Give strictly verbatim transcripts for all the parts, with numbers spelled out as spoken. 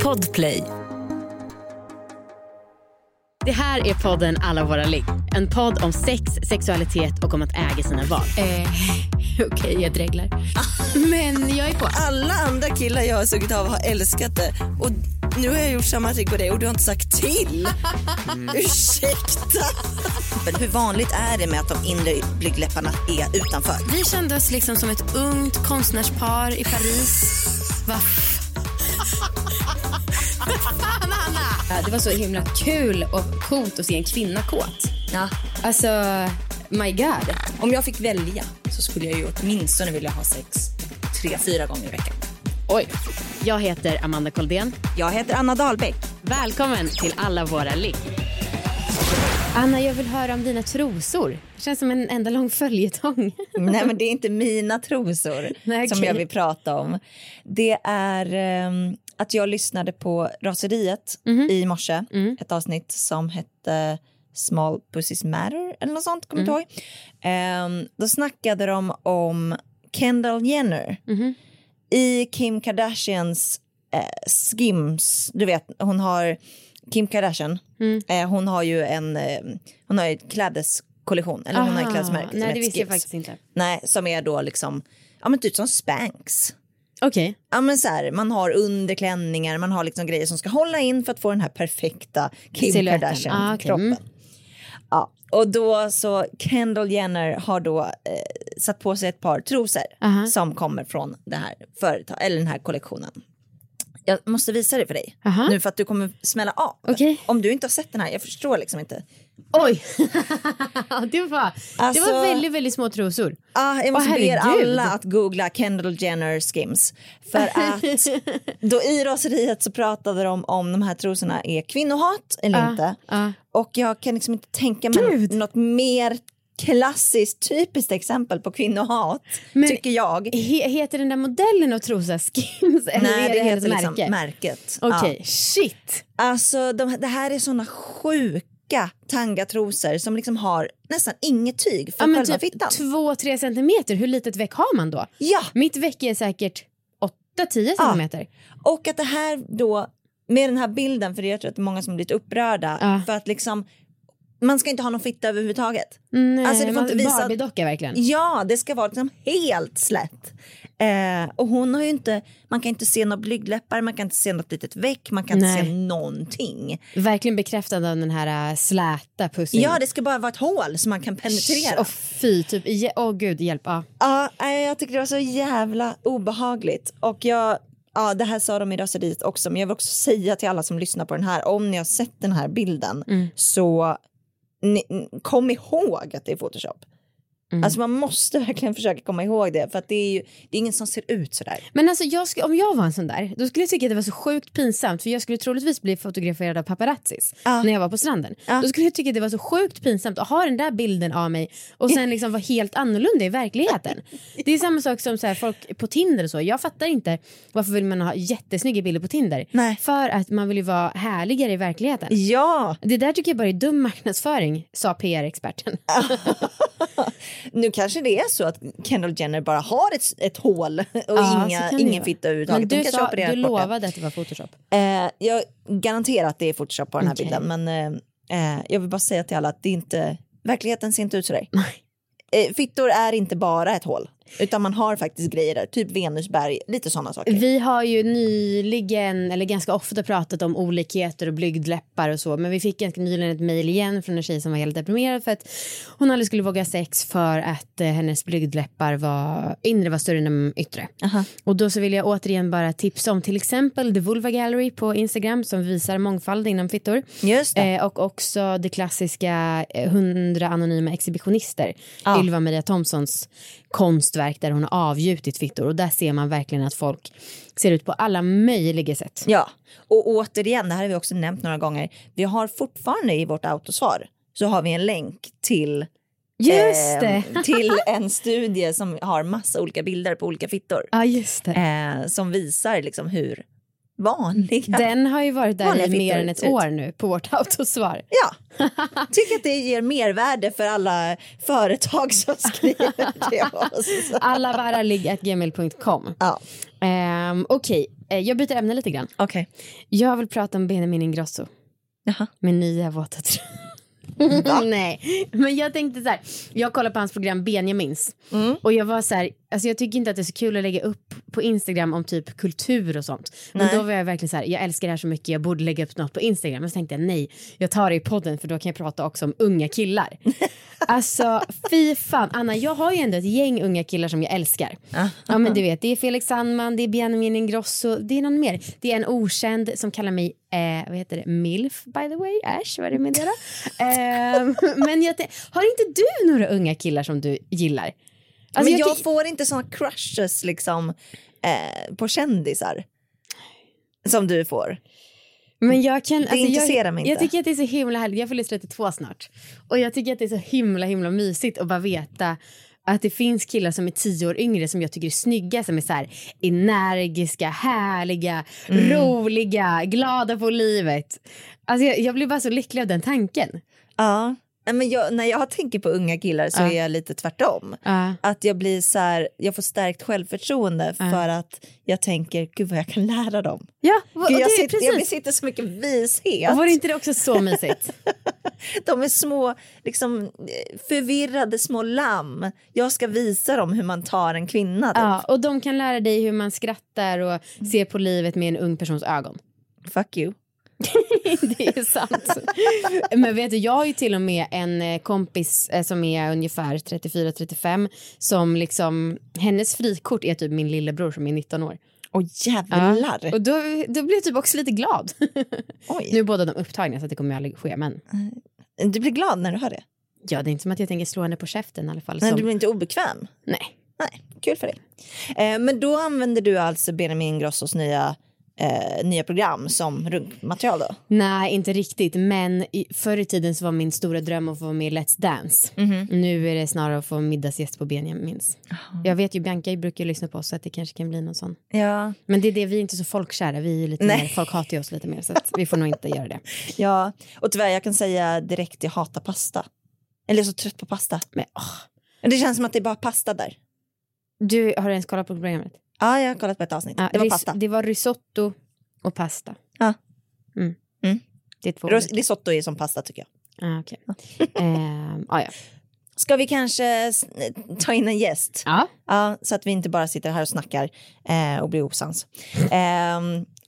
Podplay. Det här är podden Alla våra ligg. En podd om sex, sexualitet och om att äga sina val. Eh, Okej, okay, jag dreglar. Men jag är på. Alla andra killar jag har sugit av har älskat det. Och nu har jag gjort samma trick på det och du har inte sagt till. Mm. Ursäkta. Men hur vanligt är det med att de inre blygdläpparna är utanför? Vi kände oss liksom som ett ungt konstnärspar i Paris. Va? Fan, Anna! Det var så himla kul och coolt att se en kvinna kåt. Ja. Alltså, my god. Om jag fick välja så skulle jag ju åtminstone vilja ha sex tre, fyra gånger i veckan. Oj. Jag heter Amanda Koldén. Jag heter Anna Dahlbäck. Välkommen till Alla våra ligg. Anna, jag vill höra om dina trosor. Det känns som en enda lång följetong. Nej, men det är inte mina trosor. Nej, som okay. jag vill prata om. Det är um, att jag lyssnade på Raseriet mm-hmm. i morse. Mm. Ett avsnitt som hette Small Pussies Matter eller något sånt, kommer mm. du ihåg? Um, då snackade de om Kendall Jenner. Mm-hmm. I Kim Kardashians eh, skims. Du vet, hon har... Kim Kardashian, mm. eh, hon har ju en eh, hon har ju ett klädeskollektion eller Aha, hon har ett klädesmärke som nej, heter det visste Skims. Jag faktiskt inte. Nej, som är då liksom ja men typ som Spanx. Okej. Okay. Ja men så här, man har underklänningar, man har liksom grejer som ska hålla in för att få den här perfekta Kim Silhouetten. Kardashian ah, okay. kroppen. Mm. Ja, och då så Kendall Jenner har då eh, satt på sig ett par trosor uh-huh. som kommer från det här företag eller den här kollektionen. Jag måste visa det för dig. Aha. Nu för att du kommer smälla av. Okay. Om du inte har sett den här, jag förstår liksom inte. Oj! det, var, alltså, det var väldigt, väldigt små trosor. Ja, jag måste be alla att googla Kendall Jenner Skims. För att då i Raseriet så pratade de om de här trosorna är kvinnohat eller uh, inte. Uh. Och jag kan liksom inte tänka mig Gud. något mer klassiskt, typiskt exempel på kvinnohat, men tycker jag. He- heter den där modellen av trosa Skims? Eller Nej, är det, det heter liksom märke? märket. Okej, okay. Ja. Shit! Alltså, de, det här är såna sjuka tangatrosor som liksom har nästan inget tyg för ja, själva typ fittan. två till tre centimeter, hur litet väck har man då? Ja! Mitt väck är säkert åtta till tio centimeter. Ja. Och att det här då, med den här bilden, för jag tror att det är många som blivit upprörda, ja. för att liksom man ska inte ha någon fitta överhuvudtaget. Nej, alltså det får inte visa Barbie-docka verkligen. Ja, det ska vara liksom helt slätt. Eh, och hon har ju inte, man kan inte se några blygdläppar, man kan inte se något litet väck, man kan Nej. inte se någonting. Verkligen bekräftad av den här uh, släta pussen. Ja, det ska bara vara ett hål som man kan penetrera. Och fy, typ, åh oh, gud, hjälp. Ja, ah. ah, jag tycker det var så jävla obehagligt. Och jag Ja, det här sa de i Raseriet också. Men jag vill också säga till alla som lyssnar på den här, om ni har sett den här bilden mm. så ni, kom ihåg att det är Photoshop. Mm. Alltså man måste verkligen försöka komma ihåg det. För att det är ju det är ingen som ser ut sådär. Men alltså jag skulle, om jag var en sån där, då skulle jag tycka att det var så sjukt pinsamt. För jag skulle troligtvis bli fotograferad av paparazzis ah. när jag var på stranden. ah. Då skulle jag tycka att det var så sjukt pinsamt att ha den där bilden av mig och sen liksom vara helt annorlunda i verkligheten. Det är samma sak som så här, folk på Tinder och så. Jag fattar inte varför vill man ha jättesnygga bilder på Tinder. Nej. För att man vill ju vara härligare i verkligheten. Ja. Det där tycker jag bara är dum marknadsföring, sa P R-experten. Nu kanske det är så att Kendall Jenner bara har ett, ett hål och ja, inga, ingen fitta överhuvudtaget. Men du, sa, du lovade att det var Photoshop. Eh, jag garanterar att det är Photoshop på den här okay. bilden. Men eh, jag vill bara säga till alla att det inte, verkligheten ser inte ut sådär. Eh, fittor är inte bara ett hål. Utan man har faktiskt grejer där, typ Venusberg, lite sådana saker. Vi har ju nyligen, eller ganska ofta pratat om olikheter och blygdläppar och så. Men vi fick ganska nyligen ett mejl igen från en tjej som var helt deprimerad för att hon aldrig skulle våga sex för att eh, hennes blygdläppar var, inre var större än de yttre. Uh-huh. Och då så vill jag återigen bara tipsa om till exempel The Vulva Gallery på Instagram som visar mångfald inom fittor. Just det. Eh, och också det klassiska hundra anonyma exhibitionister. Ah. Ylva Maria Thomsons konstverk där hon har avgjutit fittor och där ser man verkligen att folk ser ut på alla möjliga sätt. Ja, och återigen, det här har vi också nämnt några gånger. Vi har fortfarande i vårt autosvar så har vi en länk till Just det. eh, till en studie som har massa olika bilder på olika fittor. Ja, just det. Eh, som visar liksom hur vanliga. Den har ju varit där i mer än ett ut. år nu på vårt autosvar. Ja, tycker att det ger mervärde för alla företag som skriver till oss. Allavarlig at gmail punkt com. Ja. Um, Okej, okay. Jag byter ämne lite grann. Okay. Jag vill prata om Benjamin Ingrosso. Jaha. Med nya våta tröjor. Nej, men jag tänkte så här, jag kollar på hans program Benjamins mm. och jag var så här, alltså jag tycker inte att det är så kul att lägga upp på Instagram om typ kultur och sånt. Men nej. Då var jag verkligen så här, jag älskar det här så mycket, jag borde lägga upp något på Instagram. Men så tänkte jag, nej, jag tar det i podden för då kan jag prata också om unga killar. Alltså, fy fan, Anna, jag har ju ändå ett gäng unga killar som jag älskar. Ja, men du vet, det är Felix Sandman, det är Benjamin Ingrosso, det är någon mer. Det är en okänd som kallar mig, eh, vad heter det, Milf, by the way, Ash, vad är det med det då? eh, men jag t- har inte du några unga killar som du gillar? Alltså, men jag, jag t- får inte såna crushes liksom eh, på kändisar som du får. Men jag kan, det alltså intresserar jag, mig inte. Jag tycker att det är så himla härligt. Jag får lyssna trettiotvå snart. Och jag tycker att det är så himla himla mysigt att bara veta att det finns killar som är tio år yngre som jag tycker är snygga, som är så här energiska, härliga, mm. roliga, glada på livet. Alltså jag, jag blir bara så lycklig av den tanken. Ja. Men jag, när jag tänker på unga killar så uh. är jag lite tvärtom. Uh. Att jag blir så här, jag får stärkt självförtroende uh. för att jag tänker, gud vad jag kan lära dem. Ja, och gud, jag, det, sitter, jag besitter så mycket vishet. Och var inte det också så mysigt? De är små, liksom förvirrade små lamm. Jag ska visa dem hur man tar en kvinna. Typ. Ja, och de kan lära dig hur man skrattar och ser på livet med en ung persons ögon. Fuck you. Det är sant. Men vet du, jag har ju till och med en kompis som är ungefär trettiofyra trettiofem som liksom, hennes frikort är typ min lillebror som är nitton år. Åh jävlar. Ja, och då, då blir jag typ också lite glad. Oj. Nu är båda de upptagna så att det kommer aldrig ske, men du blir glad när du hör det? Ja, det är inte som att jag tänker slå henne på käften i alla fall. Men som... du blir inte obekväm? Nej. Nej, kul för dig. Eh, men då använder du alltså Benjamin Ingrossos nya Eh, nya program som runkmaterial då? Nej, inte riktigt. Men i, förr i tiden så var min stora dröm att få vara med i Let's Dance. Mm-hmm. Nu är det snarare att få middagsgäst på Benjamins. Oh. Jag vet ju, Bianca brukar ju lyssna på oss så att det kanske kan bli någon sån. Ja. Men det är det, vi är inte så folkkära. Vi är lite Nej. mer, folk hatar ju oss lite mer så att vi får nog inte göra det. Ja, och tyvärr jag kan säga direkt jag hatar pasta. Eller jag är så trött på pasta. Men, oh. Det känns som att det är bara pasta där. Du har ens kollat på programmet? Ja, jag har kollat på ett avsnitt. Ja, det var ris- pasta. Det var risotto och pasta. Ja. Mm. Mm. Det är två Ros- risotto är som pasta tycker jag. Ah, okej. Okay. ehm, ah, ja. Ska vi kanske ta in en gäst? Ja. Ja, så att vi inte bara sitter här och snackar eh, och blir osams. Eh,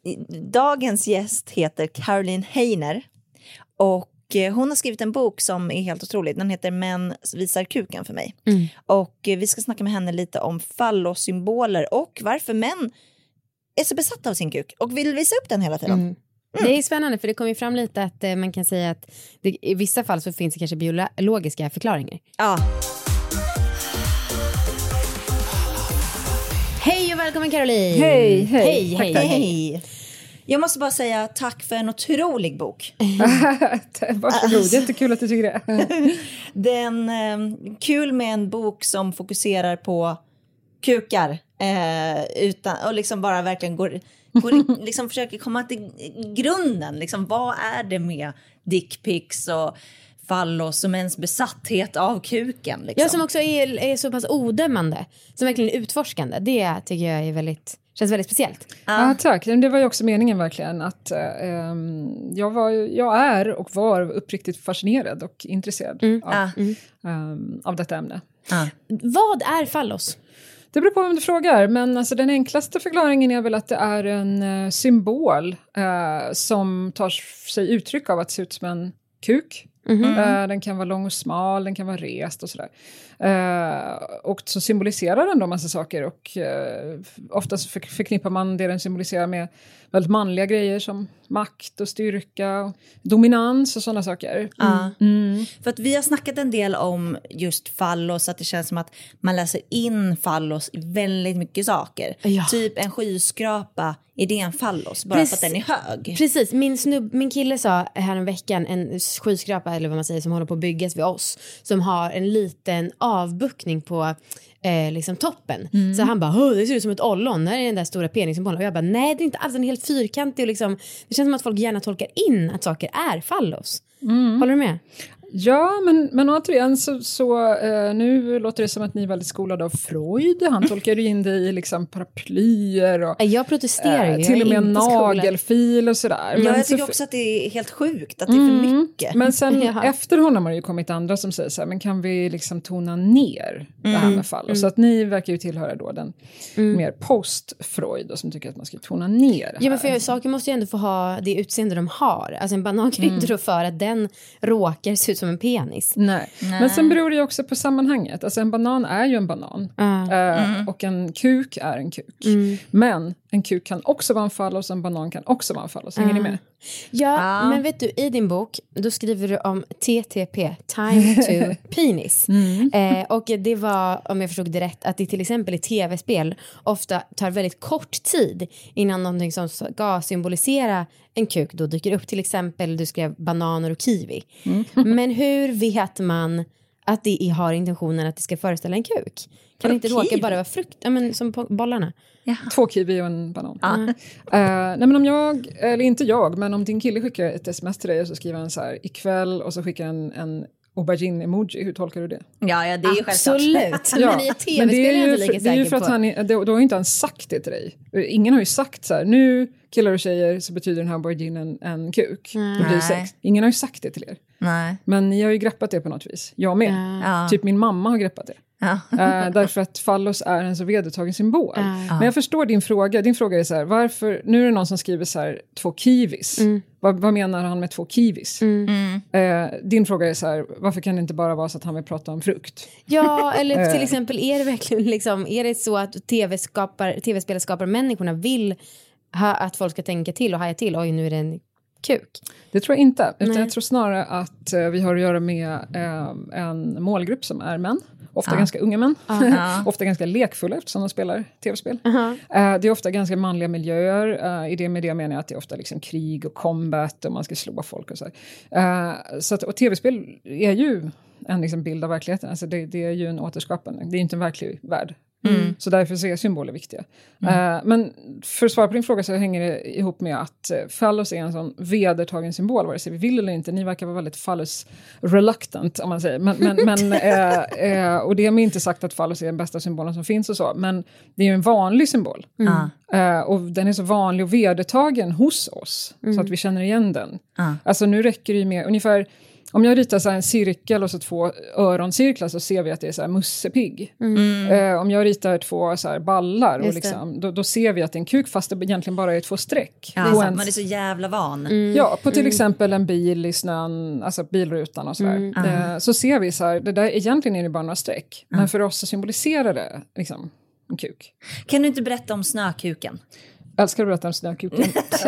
dagens gäst heter Caroline Heiner. Och hon har skrivit en bok som är helt otrolig. Den heter Män visar kuken för mig. Mm. Och vi ska snacka med henne lite om fallosymboler och varför män är så besatta av sin kuk och vill visa upp den hela tiden. Mm. Mm. Det är spännande för det kommer ju fram lite att eh, man kan säga att det, i vissa fall så finns det kanske biologiska förklaringar. Ja. Hej och välkommen Caroline. Hej, hej. Hej, hej, hej. hej. Jag måste bara säga tack för en otrolig bok. Varsågod, jättekul att du tycker det. Den, eh, kul med en bok som fokuserar på kukar. Eh, utan, och liksom bara verkligen går, går liksom försöker komma till grunden. Liksom, vad är det med dickpics och fallos och mäns besatthet av kuken? Liksom? Ja, som också är, är så pass odömande. Som verkligen är utforskande. Det tycker jag är väldigt... känns väldigt speciellt. Ja, tack. Det var ju också meningen verkligen att äh, jag, var, jag är och var uppriktigt fascinerad och intresserad mm. av, ah. ähm, av detta ämne. Ah. Vad är fallos? Det beror på vem du frågar, men alltså, den enklaste förklaringen är väl att det är en uh, symbol uh, som tar sig uttryck av att se ut som en kuk. Mm-hmm. Uh, den kan vara lång och smal, den kan vara rest och sådär. Uh, och så symboliserar den då massa saker och uh, oftast för, förknippar man det den symboliserar med väldigt manliga grejer som makt och styrka och dominans och sådana saker. Mm. Mm. För att vi har snackat en del om just fallos, att det känns som att man läser in fallos i väldigt mycket saker. Ja. Typ en skyskrapa är det en fallos bara Precis. För att den är hög? Precis, min, snubb, min kille sa här en veckan en skyskrapa eller vad man säger som håller på att byggas vid oss som har en liten avbuktning på eh, liksom toppen. Mm. Så han bara, det ser ut som ett ollon, där är den där stora penissymbolen. Och jag bara, nej det är inte alls, en helt fyrkantig och liksom, det känns som att folk gärna tolkar in att saker är fallos. Mm. Håller du med? Ja, men, men återigen så, så uh, nu låter det som att ni är väldigt skolade av Freud. Han tolkar ju in det i liksom paraplyer och jag protesterar uh, till och med nagelfil och sådär. Ja, men jag tycker också att det är helt sjukt, att det är för mm, mycket. Men sen ja. efter honom har det ju kommit andra som säger så här, men kan vi liksom tona ner mm. det här med fall? Och så att ni verkar ju tillhöra då den mm. mer post-Freud och som tycker att man ska tona ner det här. Ja, men för saker måste ju ändå få ha det utseende de har. Alltså en banan kan ju inte mm. då för att den råkar se ut som en penis. Nej. Nej. Men sen beror det ju också på sammanhanget. Alltså en banan är ju en banan. Uh. Uh, mm. Och en kuk är en kuk. Mm. Men en kuk kan också vara en fallos och en banan kan också vara en fallos. Hänger uh. ni med? Ja, uh. men vet du, i din bok då skriver du om T T P, time to penis. Mm. Eh, och det var, om jag förstod det rätt, att det till exempel i tv-spel ofta tar väldigt kort tid innan någonting som ska symbolisera en kuk då dyker upp. Till exempel, du skrev bananer och kiwi. Mm. Men hur vet man att det har intentionen att det ska föreställa en kuk? Kan det inte råka bara vara frukt? Ja, men som på bollarna. Ja. Två kiwi och en banan. Ja. Uh, nej men om jag, eller inte jag, men om din kille skickar ett sms till dig och så skriver han så här ikväll och så skickar en, en aubergine-emoji, hur tolkar du det? Ja, ja det är ju absolut. Ja, men i ett tv-spel är jag inte lika säker på. Det är ju för att han, då, då har inte han sagt det till dig. Ingen har ju sagt så här, nu killar och tjejer så betyder den här aubergine en, en kuk. Mm. Det blir sex. Ingen har ju sagt det till er. Nej. Men ni har ju greppat det på något vis. Jag med. Ja. Typ min mamma har greppat det. Ja. uh, därför att fallos är en så vedertagen symbol. Ja. Men jag förstår din fråga. Din fråga är så här, varför, nu är det någon som skriver så här, två kiwis. Mm. Vad, vad menar han med två kiwis? Mm. Uh, din fråga är så här, varför kan det inte bara vara så att han vill prata om frukt? Ja, eller till exempel är det verkligen liksom, är det så att tv-skapar, tv-spelare skapar människorna vill ha, att folk ska tänka till och haja till, oj nu är det en kuk. Det tror jag inte. Utan jag tror snarare att uh, vi har att göra med uh, en målgrupp som är män. Ofta ja. ganska unga män. Uh-huh. Ofta ganska lekfulla eftersom de spelar tv-spel. Uh-huh. Uh, det är ofta ganska manliga miljöer. Uh, I det med det menar jag att det är ofta liksom krig och combat och man ska slå folk och så. Uh, så att, och tv-spel är ju en liksom bild av verkligheten. Alltså det, det är ju en återskapande. Det är inte en verklig värld. Mm. Så därför så är symboler viktiga. Mm. Uh, men för att svara på din fråga så hänger det ihop med att uh, fallos är en sån vedertagen symbol, vare sig vi vill eller inte. Ni verkar vara väldigt fallos reluctant om man säger. Men, men, men, uh, uh, och det har inte sagt att fallos är den bästa symbolen som finns och så. Men det är ju en vanlig symbol. Mm. Uh, och den är så vanlig och vedertagen hos oss. Mm. Så att vi känner igen den. Uh. Alltså nu räcker det ju med ungefär... Om jag ritar så här en cirkel och så två öroncirklar så ser vi att det är så här mussepigg. Mm. Eh, om jag ritar två så här ballar och liksom, då, då ser vi att det är en kuk fast det egentligen bara är två streck. Ja, så en, man är så jävla van. Mm. Ja, på till mm. exempel en bil i snön, alltså bilrutan och sådär. Mm. Eh, så ser vi så här, det där egentligen är det bara några streck. Mm. Men för oss så symboliserar det liksom en kuk. Kan du inte berätta om snökuken? Jag älskar att berätta om snökuken.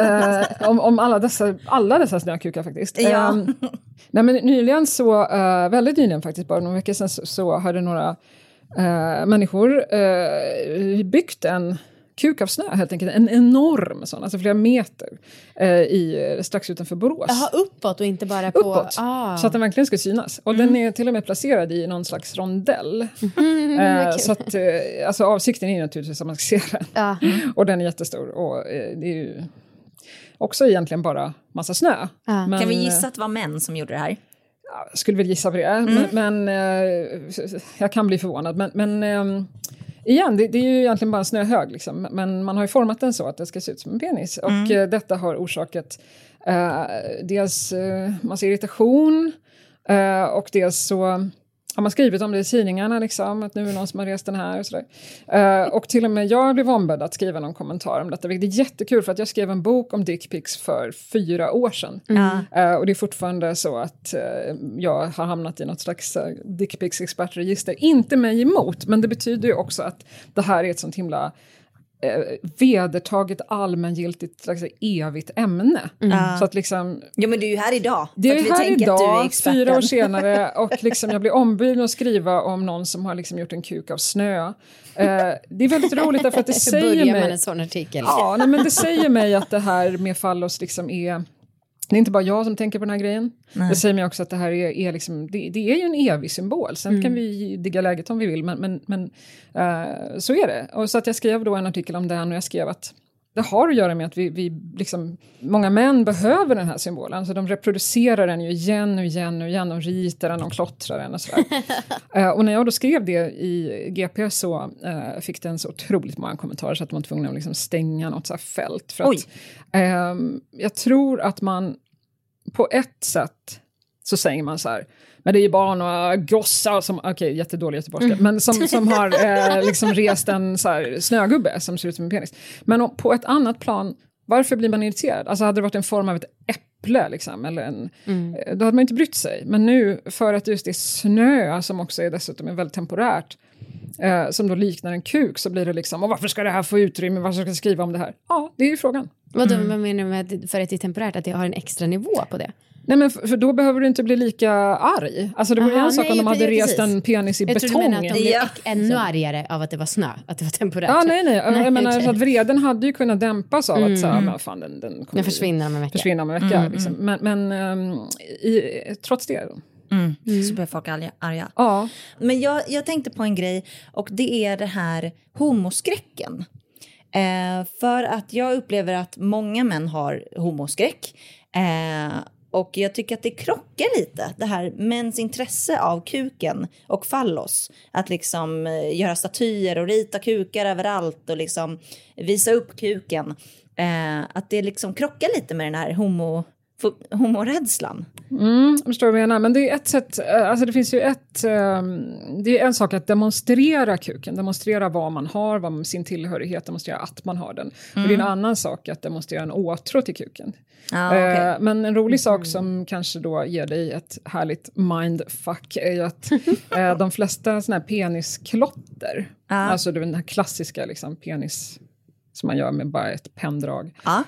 uh, om, om alla dessa, alla dessa snökukar faktiskt. Ja. Um, nej men nyligen så, uh, väldigt nyligen faktiskt, bara några veckor sedan så, så hade några uh, människor uh, byggt en kuk av snö helt enkelt. En enorm sån, alltså flera meter uh, i, strax utanför Borås. Jaha, uppåt och inte bara på... Uppåt, ah. Så att den verkligen ska synas. Och mm. den är till och med placerad i någon slags rondell. Mm, uh, så att, uh, alltså avsikten är naturligtvis att man ska se den. Ah. Och den är jättestor och uh, det är ju också egentligen bara massa snö. Ah. Men, kan vi gissa att det var män som gjorde det här? Jag skulle väl gissa på det. Mm. Men, men uh, jag kan bli förvånad. Men... men um, igen, det, det är ju egentligen bara en snöhög liksom. Men man har ju format den så att det ska se ut som en penis. Och mm. uh, detta har orsakat uh, dels uh, massa irritation uh, och dels så har man skrivit om det i tidningarna liksom, att nu är någon som har rest den här och sådär. Uh, och till och med jag blev ombedd att skriva någon kommentar om detta. Det är jättekul för att jag skrev en bok om dickpics för fyra år sedan. Mm. Uh, och det är fortfarande så att uh, jag har hamnat i något slags uh, dickpics expertregister. Inte mig emot, men det betyder ju också att det här är ett sånt himla vedertaget allmängiltigt slags evigt ämne. Mm. Så att liksom... Ja, men du är ju här idag. Det är vi här idag, är fyra år senare, och liksom jag blir ombjuden att skriva om någon som har liksom gjort en kuk av snö. Uh, det är väldigt roligt därför att det säger börjar mig... man en sån artikel? Ja, nej, men det säger mig att det här med fallos liksom är... Det är inte bara jag som tänker på den här grejen. Nej. Det säger mig också att det här är, är liksom, det, det är ju en evig symbol. Sen mm. kan vi digga läget om vi vill, men, men, men uh, så är det. Och så att jag skrev då en artikel om den, och jag skrev att det har att göra med att vi, vi liksom, många män behöver den här symbolen. Alltså de reproducerar den ju igen och igen och igen. De ritar den, de klottrar den och sådär. uh, och när jag då skrev det i G P så uh, fick den så otroligt många kommentarer så att de var tvungna att liksom stänga något så här fält. För att, uh, jag tror att man på ett sätt så säger man så här, men det är ju barn och gossar som, okej, okay, jättedålig göteborgska, mm. men som, som har eh, liksom rest en så här snögubbe som ser ut som en penis. Men om, på ett annat plan, varför blir man irriterad? Alltså hade det varit en form av ett äpple liksom, eller en, mm. eh, då hade man inte brytt sig. Men nu, för att just det är snö som också är dessutom är väldigt temporärt, eh, som då liknar en kuk, så blir det liksom, och varför ska det här få utrymme, varför ska jag skriva om det här? Ja, det är ju frågan. Vadå, mm. vad menar du med för att det är temporärt, att det har en extra nivå på det? Nej, men för, för då behöver du inte bli lika arg. Alltså det var ju en sak om de hade rest en penis i jag betong. Jag tror du menar att de blev ja. ännu argare av att det var snö, att det var temporärt. Ja, nej, nej. nej jag menar okay. så att vreden hade ju kunnat dämpas av mm. att så här, men fan, den, den, den försvinner om en vecka. Försvinner om en vecka mm. liksom. Men, men um, i, trots det då. Mm. Mm. Så blir folk arga. arga. Ja. Men jag, jag tänkte på en grej, och det är det här homoskräcken. Eh, för att jag upplever att många män har homoskräck. Eh, och jag tycker att det krockar lite. Det här mäns intresse av kuken och fallos. Att liksom eh, göra statyer och rita kukar överallt och liksom visa upp kuken. Eh, att det liksom krockar lite med den här homo... homorädslan. Mm, jag förstår vad jag menar. Men det är ett sätt, alltså det finns ju ett, det är en sak att demonstrera kuken, demonstrera vad man har, vad sin tillhörighet, demonstrera att man har den. Mm. Och det är en annan sak att demonstrera en åtrå till kuken. Ah, okay. Men en rolig sak som kanske då ger dig ett härligt mindfuck är ju att de flesta såna här penisklotter, ah. alltså den här klassiska liksom penis som man gör med bara ett penndrag, ah.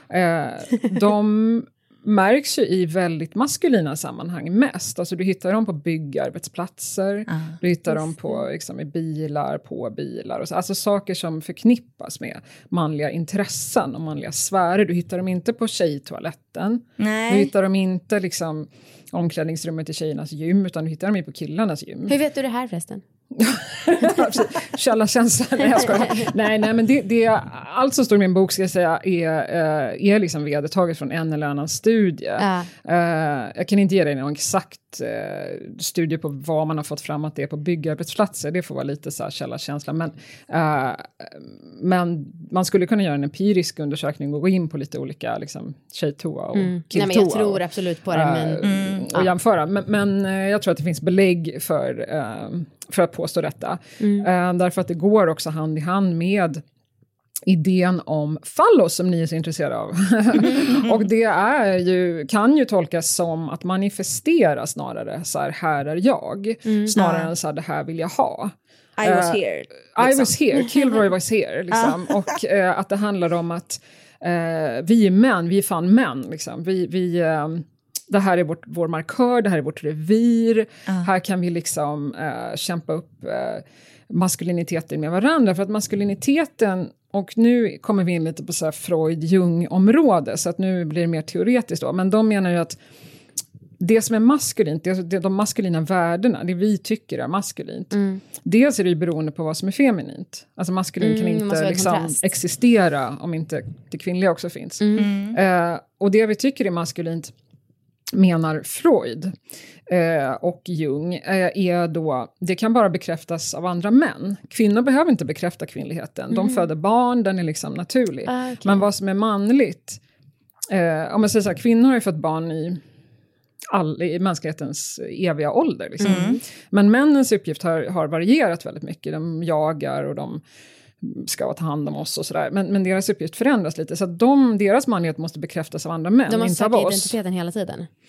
de märks ju i väldigt maskulina sammanhang mest. Alltså du hittar dem på byggarbetsplatser, ah, du hittar dem på, liksom, i bilar, på bilar. Och så. Alltså saker som förknippas med manliga intressen och manliga sfärer. Du hittar dem inte på tjejtoaletten. Nej. Du hittar dem inte liksom omklädningsrummet i tjejernas gym, utan du hittar dem ju på killarnas gym. Hur vet du det här förresten? Källarkänsla. Nej, jag skojar. nej, nej, men det, det, allt som står i min bok ska jag säga är, är liksom vedertaget från en eller annan studie. Ja. Uh, jag kan inte ge dig någon exakt uh, studie på vad man har fått fram att det är på byggarbetsplatser. Det får vara lite så här källarkänsla. Men, uh, men man skulle kunna göra en empirisk undersökning och gå in på lite olika liksom, tjejtoa och mm. killtoa. Nej, men jag tror absolut på det. Men, uh, mm. Och jämföra. Men, men uh, jag tror att det finns belägg för... Uh, för att påstå detta. Mm. Uh, därför att det går också hand i hand med idén om fallos som ni är så intresserade av. Mm. Och det är ju, kan ju tolkas som att manifestera snarare så här, här är jag. Mm. Snarare uh. än så här, det här vill jag ha. I was uh, here. Liksom. I was here. Kilroy was here. Liksom. Uh. Och uh, att det handlar om att uh, vi är män, vi är fan män. Liksom. Vi... vi uh, det här är vårt, vår markör, det här är vårt revir. Uh. Här kan vi liksom uh, kämpa upp uh, maskuliniteten med varandra. För att maskuliniteten, och nu kommer vi in lite på så här Freud-Jung-område. Så att nu blir det mer teoretiskt då. Men de menar ju att det som är maskulint, det är de maskulina värdena, det vi tycker är maskulint. Mm. Dels är det ju beroende på vad som är feminint. Alltså maskulin mm, kan inte liksom existera om inte det kvinnliga också finns. Mm. Uh, och det vi tycker är maskulint, menar Freud eh, och Jung, eh, är då, det kan bara bekräftas av andra män. Kvinnor behöver inte bekräfta kvinnligheten. Mm. De föder barn, den är liksom naturlig. Ah, okay. Men vad som är manligt, eh, om man säger så här, kvinnor har ju fått barn i, all, i mänsklighetens eviga ålder. Liksom. Mm. Men männens uppgift har, har varierat väldigt mycket. De jagar och de ska ta hand om oss och sådär. Men, men deras uppgift förändras lite. Så att de, deras manlighet måste bekräftas av andra män. De måste inte söka av oss. Identiteten hela tiden.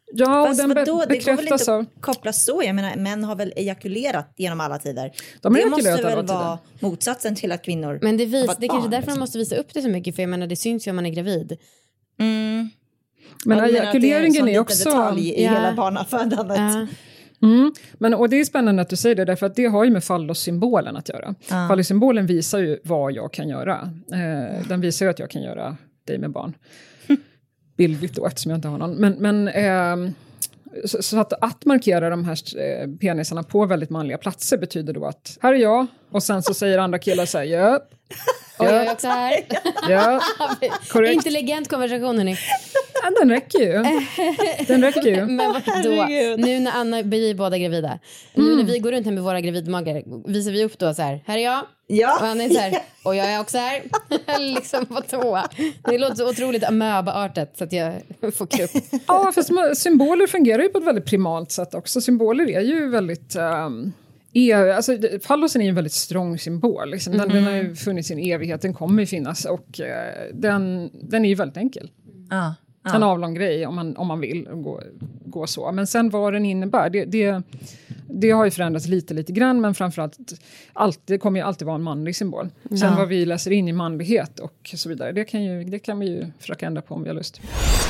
Ja, och Fast den be- vadå, det går väl bekräftas inte av... att koppla så. Jag menar, män har väl ejakulerat genom alla tider. De har det måste ejakulerat väl alla vara motsatsen till att kvinnor Men det, vis, har fått det är kanske barn, därför liksom. de måste visa upp det så mycket. För jag menar, det syns ju om man är gravid. Mm. Men Ja, ejakuleringen är, är en också... detalj i Ja. hela barnafödandet. Ja. Mm. Men, och det är spännande att du säger det, därför att det har ju med fallossymbolen att göra. Ja. Fallossymbolen visar ju vad jag kan göra. Eh, den visar ju att jag kan göra dig med barn. Bildligt då, eftersom jag inte har någon. Men, men eh, så, så att, att markera de här eh, penisarna på väldigt manliga platser betyder då att här är jag, och sen så säger andra killar så här, ja, Och jag är ja, också här. ja, korrekt. Intelligent konversation, hörni. Ja, den räcker ju. Den räcker ju. Men vadå? Nu när Anna blir båda gravida. Nu när vi går runt här med våra gravidmagar, visar vi upp då så här, här är jag. Ja. Och han är så här, och jag är också här. liksom på tå. Det låter så otroligt amöba-artat så att jag får krupp. Ja, fast symboler fungerar ju på ett väldigt primalt sätt också. Symboler är ju väldigt... Um, e- alltså, fallosen är ju en väldigt strong symbol. Liksom. Den, mm. den har ju funnits i en evighet, den kommer ju finnas. Och uh, den, den är ju väldigt enkel. Ja. Ja. En avlång grej om man, om man vill gå, gå så. Men sen vad den innebär, det, det, det har ju förändrats lite, lite grann. Men framförallt, allt, det kommer ju alltid vara en manlig symbol. Sen Ja. vad vi läser in i manlighet och så vidare, det kan, ju, det kan vi ju försöka ändra på om vi har lust.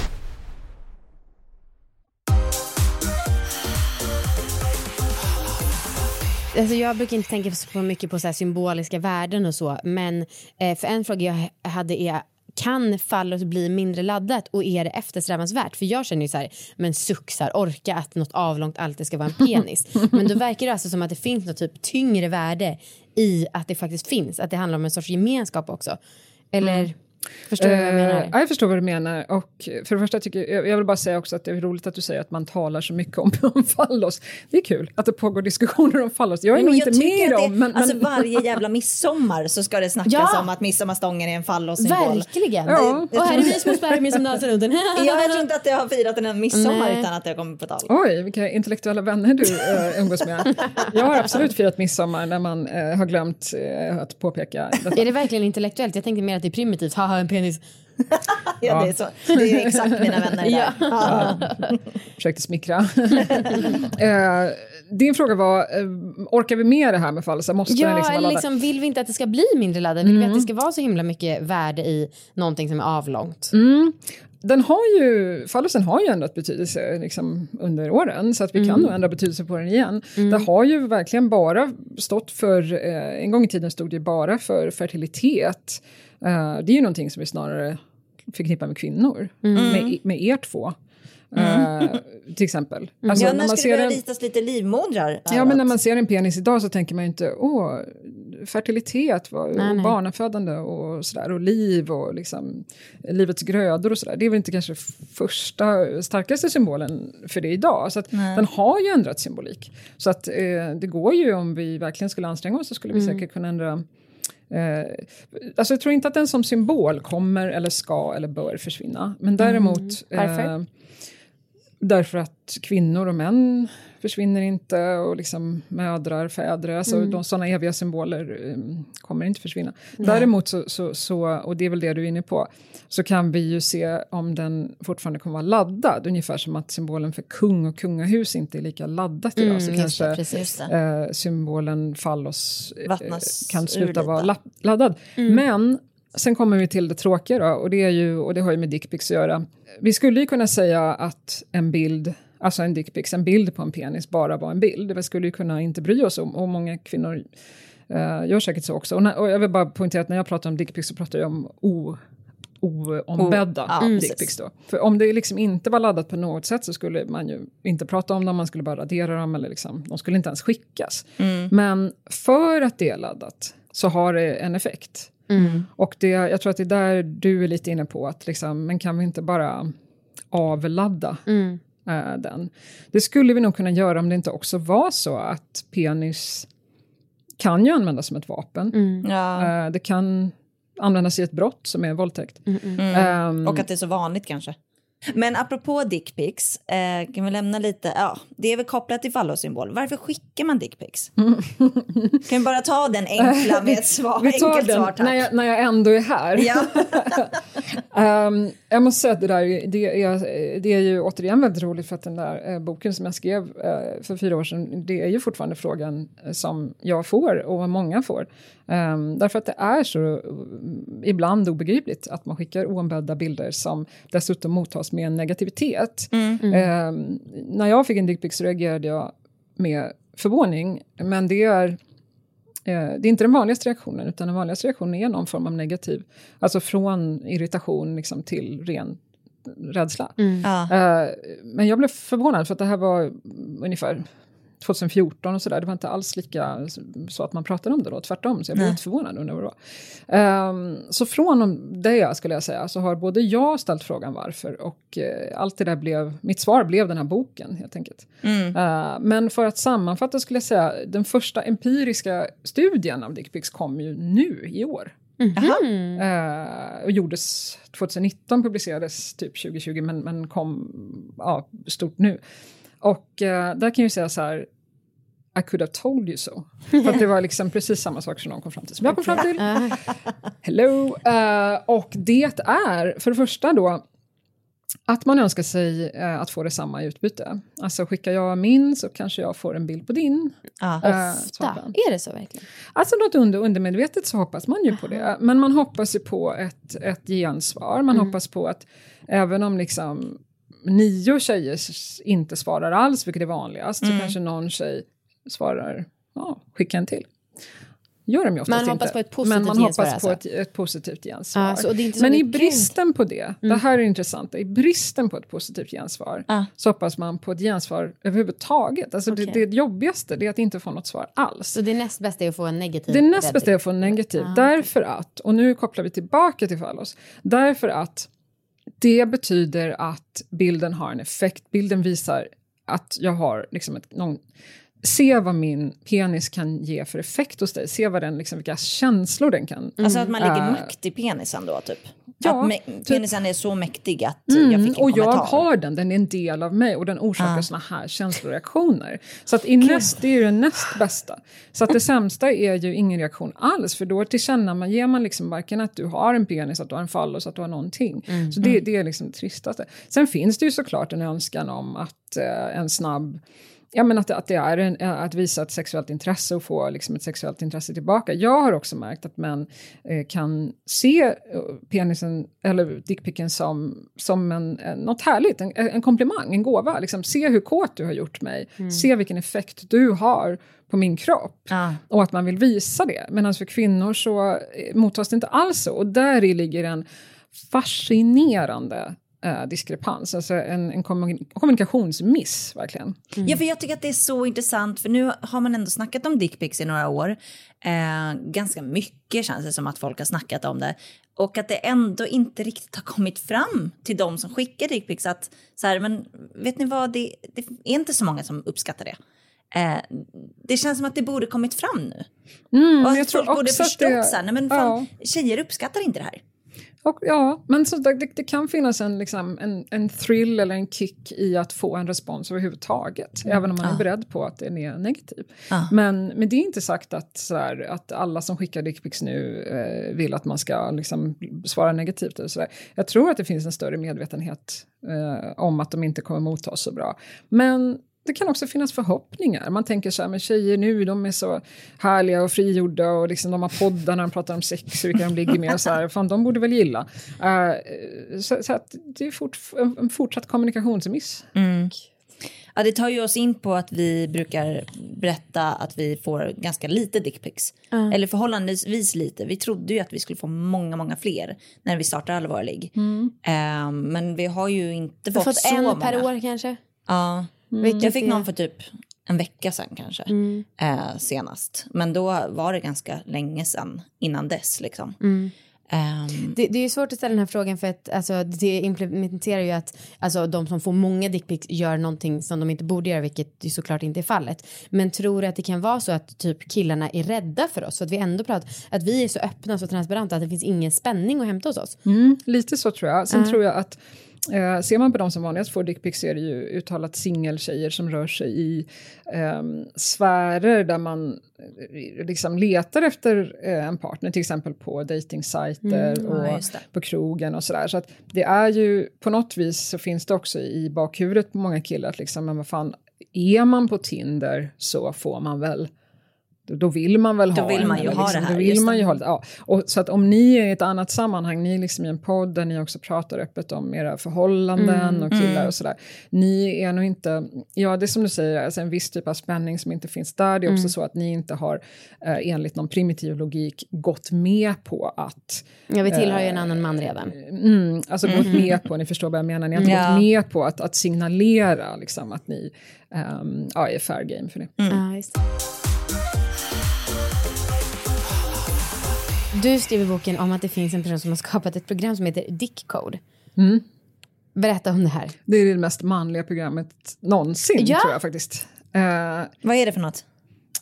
Alltså jag brukar inte tänka så mycket på så här symboliska värden och så. Men eh, för en fråga jag hade är, kan fallos bli mindre laddat och är det eftersträvansvärt? För jag känner ju så här, men suxar, orka att något avlångt alltid ska vara en penis. Men då verkar det alltså som att det finns något typ tyngre värde i att det faktiskt finns. Att det handlar om en sorts gemenskap också. Eller... Mm. Förstår du vad jag menar? Uh, jag förstår vad du menar. Och för det första tycker jag, jag vill bara säga också att det är roligt att du säger att man talar så mycket om, om fallos. Det är kul att det pågår diskussioner om fallos. Jag är nog inte med om. Men, alltså men... varje jävla midsommar så ska det snackas Ja. om att midsommarstången är en fallossymbol. Verkligen. Ja. Och här är vi små spermier som dansar runt den. Ja, jag tror inte att jag har firat en midsommar Nej. utan att det har kommit på tal. Oj, vilka intellektuella vänner du uh, umgås med. Jag har absolut firat midsommar när man uh, har glömt uh, att påpeka detta. Är det verkligen intellektuellt? Jag tänkte mer att det är primitivt. Haha, en penis. ja, Ja. Det är så. Det är exakt mina vänner där. Ja. Ja. Försökte smickra. uh, din fråga var, uh, orkar vi med det här med fallos? Måste den Ja, liksom vara eller laddad? liksom, vill vi inte att det ska bli mindre laddat? Vill vi att det ska vara så himla mycket värde i någonting som är avlångt? Mm. Den har ju, fallosen har ju ändrat betydelse liksom, under åren, så att vi mm. kan nog ändra betydelse på den igen. Mm. Det har ju verkligen bara stått för, eh, en gång i tiden stod det bara för fertilitet. Eh, det är ju någonting som vi snarare förknippar med kvinnor, mm. med, med er två. Mm. Uh, till exempel. Alltså, Ja, när när man skulle det ser börja en, ritas lite livmodrar? ja, men när man ser en penis idag så tänker man ju inte, åh, fertilitet och nej, nej. barnafödande och sådär, och liv och liksom livets grödor och sådär. Det är väl inte kanske första, starkaste symbolen för det idag. Så att den har ju ändrat symbolik. Så att eh, det går ju, om vi verkligen skulle anstränga oss så skulle vi mm. säkert kunna ändra. Eh, alltså jag tror inte att den som symbol kommer eller ska eller bör försvinna. Men däremot... Mm. Varför? Eh, därför att kvinnor och män försvinner inte, och liksom mödrar, fäder, alltså mm. de sådana eviga symboler um, kommer inte försvinna. Nej. Däremot så, så, så, och det är väl det du är inne på, så kan vi ju se om den fortfarande kommer vara laddad, ungefär som att symbolen för kung och kungahus inte är lika laddat idag, mm, så kanske det, precis. Eh, symbolen fallos eh, kan sluta vara la- laddad. Mm. Men sen kommer vi till det tråkiga då, och det är ju, och det har ju med dickpics att göra. Vi skulle ju kunna säga att en bild, alltså en dickpics, en bild på en penis bara var en bild. Det skulle ju kunna inte bry oss om, och många kvinnor uh, gör säkert så också. Och, när, och jag vill bara poängtera att när jag pratar om dickpics så pratar jag om o, oombedda oh, ja, dickpics då. För om det liksom inte var laddat på något sätt så skulle man ju inte prata om dem, man skulle bara radera dem, eller liksom, de skulle inte ens skickas. Mm. Men för att det är laddat så har det en effekt. Mm. Och det, jag tror att det är där du är lite inne på, att liksom, men kan vi inte bara avladda mm. äh, den? Det skulle vi nog kunna göra om det inte också var så att penis kan ju användas som ett vapen. Mm. Ja. Äh, det kan användas i ett brott som är våldtäkt. Mm, mm. Mm. Um, och att det är så vanligt kanske. Men apropå dickpics, eh, kan vi lämna lite, ja, det är väl kopplat till fallosymbol. Varför skickar man dickpics? Mm. Kan vi bara ta den enkla med ett svar, vi tar enkelt den svar, tack. När jag, när jag ändå är här. Ja. um, jag måste säga att det där, det är, det är ju återigen väldigt roligt för att den där eh, boken som jag skrev eh, för fyra år sedan, det är ju fortfarande frågan som jag får och många får. Um, därför att det är så uh, ibland obegripligt att man skickar oombedda bilder som dessutom mottas med en negativitet. Mm. Mm. Um, när jag fick en dickpic så reagerade jag med förvåning, men det är, uh, det är inte den vanligaste reaktionen, utan den vanligaste reaktionen är någon form av negativ. Alltså från irritation liksom, till ren rädsla. Mm. Uh, men jag blev förvånad för att det här var ungefär tjugo fjorton och sådär. Det var inte alls lika så att man pratade om det då. Tvärtom. Så jag blev Nej. lite förvånad under vad det var. Um, så från det skulle jag säga så har både jag ställt frågan varför och uh, allt det där blev, mitt svar blev den här boken helt enkelt. Mm. Uh, men för att sammanfatta skulle jag säga den första empiriska studien av dickpics kom ju nu i år. Mm-hmm. Uh, och gjordes tjugonitton, publicerades typ tjugo tjugo men, men kom ja, stort nu. Och uh, där kan jag säga så här, I could have told you so. För att det var liksom precis samma sak som någon kom fram till. Som jag kom fram till. Hello. Uh, och det är för det första då att man önskar sig uh, att få det samma i utbyte. Alltså skickar jag min så kanske jag får en bild på din. Uh, Ofta? Är det så verkligen? Alltså något under, undermedvetet så hoppas man ju uh-huh. på det. Men man hoppas ju på ett, ett gensvar. Man mm. hoppas på att även om liksom nio tjejer inte svarar alls, vilket är vanligast, mm. så kanske någon tjej svarar, ja, skicka en till. Gör de ju oftast man hoppas inte. På ett positivt men man hoppas gensvar, på alltså. ett, ett positivt gensvar. Ah, så, men i bristen på det, mm. det här är intressant, i bristen på ett positivt gensvar ah. så hoppas man på ett gensvar överhuvudtaget. Alltså okay. det, det jobbigaste det är att inte få något svar alls. Så det näst bästa är att få en negativ? Det näst bästa är att få en negativ. Ah, därför okay. att, och nu kopplar vi tillbaka till fallos, därför att det betyder att bilden har en effekt. Bilden visar att jag har liksom ett, någon, se vad min penis kan ge för effekt hos dig. Se vad den, liksom, vilka känslor den kan. Mm. Alltså att man lägger uh, makt i penisen då typ. Ja, att me- penisen är så mäktig att mm, jag fick en och kommentar. Jag har den, den är en del av mig och den orsakar uh. såna här känsloreaktioner. Så att i näst, det är ju det näst bästa. Så att det sämsta är ju ingen reaktion alls, för då tillkänner man, ger man liksom varken att du har en penis, att du har en fallos, att du har någonting. Mm. Så det, det är liksom det tristaste. Sen finns det ju såklart en önskan om att eh, en snabb Ja, men att, att det är en, att visa ett sexuellt intresse och få liksom ett sexuellt intresse tillbaka. Jag har också märkt att män eh, kan se penisen eller dickpicken som, som en, en, något härligt, en, en komplimang, en gåva. Liksom, se hur kåt du har gjort mig. Mm. Se vilken effekt du har på min kropp. Ah. Och att man vill visa det. Medan för kvinnor så mottas det inte alls så. Och där ligger en fascinerande Uh, diskrepans, alltså en, en kommunikationsmiss verkligen. Mm. Ja, för jag tycker att det är så intressant, för nu har man ändå snackat om dickpics i några år. Uh, ganska mycket känns det som att folk har snackat om det. Och att det ändå inte riktigt har kommit fram till de som skickar dickpics att så här, men vet ni vad, det, det är inte så många som uppskattar det. Uh, det känns som att det borde kommit fram nu. Mm, och att jag tror folk borde förstått det, så här, nej men fan, ja. Tjejer uppskattar inte det här. Och, ja, men så det, det kan finnas en, liksom, en, en thrill eller en kick i att få en respons överhuvudtaget. Mm. Även om man ah. är beredd på att den är negativ. Ah. Men, men det är inte sagt att, så här, att alla som skickar dickpics nu eh, vill att man ska liksom, svara negativt. Eller så där. Jag tror att det finns en större medvetenhet eh, om att de inte kommer mottas så bra. Men det kan också finnas förhoppningar. Man tänker så här, men tjejer nu, de är så härliga och frigjorda och liksom de har poddar när de pratar om sex och vilka de ligger med och så här, fan de borde väl gilla. Uh, så, så att det är fort, en fortsatt kommunikationsmiss. Mm. Ja, det tar ju oss in på att vi brukar berätta att vi får ganska lite dickpics. Mm. Eller förhållandevis lite. Vi trodde ju att vi skulle få många, många fler när vi startade Allvarlig. Mm. Uh, men vi har ju inte fått, fått så en många. per år kanske? Ja. Mm. Jag fick någon för typ en vecka sedan kanske, mm. eh, senast. Men då var det ganska länge sedan innan dess liksom. Mm. Um, det, det är ju svårt att ställa den här frågan för att alltså, det implementerar ju att alltså, de som får många dickpics gör någonting som de inte borde göra, vilket ju såklart inte är fallet. Men tror du att det kan vara så att typ killarna är rädda för oss? Så att vi ändå pratar, att vi är så öppna och så transparenta att det finns ingen spänning att hämta hos oss? Mm, lite så tror jag. Sen uh. tror jag att Eh, ser man på de som vanligast får dickpics är det ju uttalat singeltjejer som rör sig i eh, sfärer där man eh, liksom letar efter eh, en partner, till exempel på dejtingsajter Mm, och ja, på krogen och sådär. Så att det är ju, på något vis så finns det också i bakhuvudet på många killar att liksom, men vad fan, är man på Tinder så får man väl, då vill man väl då ha vill en, man ju liksom, ha det här. Då vill man ju ha det, ja. Och så att om ni är i ett annat sammanhang, ni är liksom i en podd där ni också pratar öppet om era förhållanden mm, och killar mm. och sådär. Ni är nog inte, ja det är som du säger, alltså en viss typ av spänning som inte finns där. Det är också mm. så att ni inte har eh, enligt någon primitiv logik gått med på att... Ja, vi tillhör ju en annan man redan. Mm, alltså mm. gått med på, ni förstår vad jag menar, ni har inte ja. gått med på att, att signalera liksom, att ni um, ja, är fair game för det. Mm. Ja, just det. Du skriver i boken om att det finns en person som har skapat ett program som heter Dickcode. Mm. Berätta om det här. Det är det mest manliga programmet någonsin, ja. tror jag faktiskt. Uh, Vad är det för något?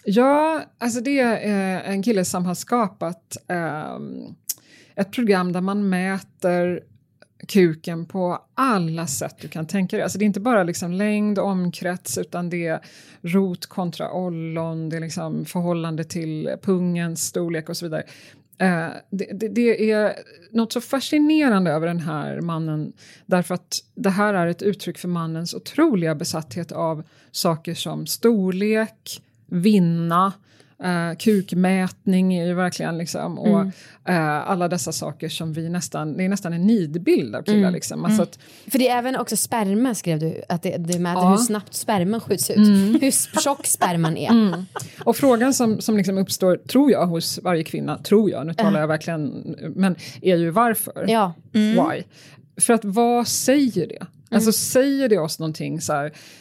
Ja, alltså det är uh, en kille som har skapat uh, ett program där man mäter kuken på alla sätt du kan tänka dig. Alltså det är inte bara liksom längd och omkrets, utan det är rot kontra ollon, det är liksom förhållande till pungens storlek och så vidare. Uh, det, det, det är något så fascinerande över den här mannen, därför att det här är ett uttryck för mannens otroliga besatthet av saker som storlek, vinna, uh, kukmätning är ju verkligen liksom, och mm. uh, alla dessa saker som vi nästan, det är nästan en nidbild av killar mm. liksom. Alltså att, för det är även också sperma, skrev du, att det, det mäter ja. hur snabbt sperman skjuts ut, mm. hur tjock sperman är. Mm. Och frågan som, som liksom uppstår, tror jag, hos varje kvinna, tror jag, nu talar uh. jag verkligen, men är ju varför? Ja. Mm. Why? För att vad säger det? Alltså mm. säger det oss någonting så här,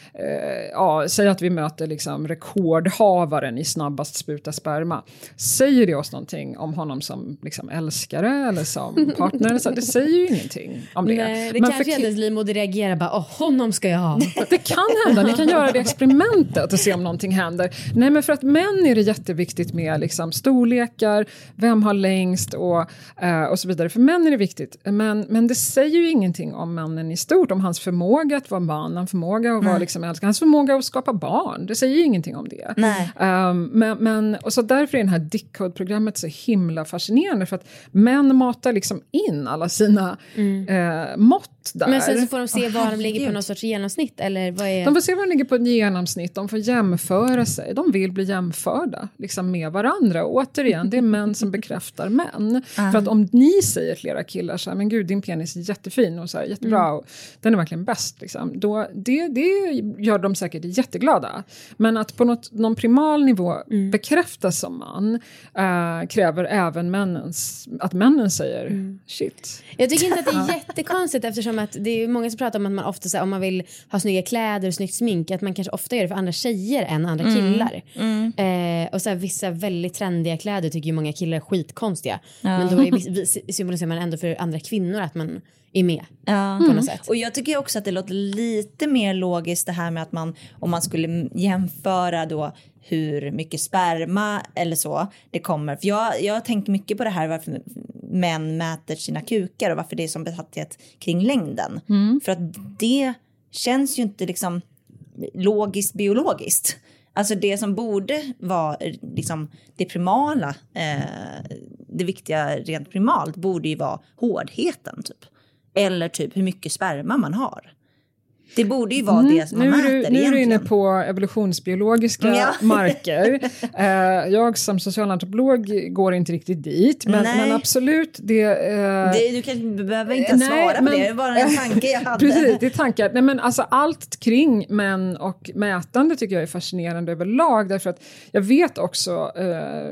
eh, ja, säg att vi möter liksom rekordhavaren i snabbast spruta sperma. Säger det oss någonting om honom som liksom älskare eller som partner? Så det säger ju ingenting om det. Nej, det men kanske hennes ki- livmoder reagerar bara, åh, honom ska jag ha. Det kan hända, ni kan göra det experimentet och se om någonting händer. Nej, men för att män är det jätteviktigt med liksom storlekar, vem har längst och, eh, och så vidare. För män är det viktigt, men, men det säger ju ingenting om männen i stort, om hans förmåga att vara man, hans förmåga att vara liksom älskar, hans förmåga att skapa barn. Det säger ju ingenting om det. Nej. Um, men, men, och så därför är det här Dickcode-programmet så himla fascinerande, för att män matar liksom in alla sina mm. eh, mått där. Men sen så får de se oh, var de ligger på någon sorts genomsnitt, eller vad är... De får se var de ligger på ett genomsnitt, de får jämföra sig, de vill bli jämförda liksom med varandra. Och återigen, det är män som bekräftar män. Uh. För att om ni säger till era killar så här, men gud, din penis är jättefin och så här, jättebra, mm. och den är verkligen bäst liksom, då, det, det gör de säkert jätteglada. Men att på något, någon primal nivå mm. bekräftas som man äh, kräver även männens, att männen säger mm. shit. Jag tycker inte att det är jättekonstigt, eftersom att det är många som pratar om att man ofta så här, om man vill ha snygga kläder och snyggt smink, att man kanske ofta gör det för andra tjejer än andra mm. killar. Mm. Eh, och så här, vissa väldigt trendiga kläder tycker ju många killar är skitkonstiga. Ja. Men då är, symboliserar man ändå för andra kvinnor att man är med ja. på något sätt. Mm. Och jag tycker också att det låter lite mer logiskt det här med att man, om man skulle jämföra då hur mycket sperma eller så det kommer. För jag, jag har tänkt mycket på det här, varför män mäter sina kukar och varför det är som besatthet kring längden. Mm. För att det känns ju inte liksom logiskt biologiskt. Alltså det som borde vara liksom det primala, eh, det viktiga rent primalt borde ju vara hårdheten typ. Eller typ hur mycket sperma man har. Det borde ju vara mm, det som man nu mäter du, Nu egentligen. är du inne på evolutionsbiologiska ja. marker. uh, jag som socialantropolog går inte riktigt dit. Men, men absolut. Det, uh, det, du kan, behöver inte nej, svara på men, det. Det var en tanke jag hade. Precis, det är tankar. Nej, men alltså, allt kring män och mätande tycker jag är fascinerande överlag. Därför att jag vet också, uh,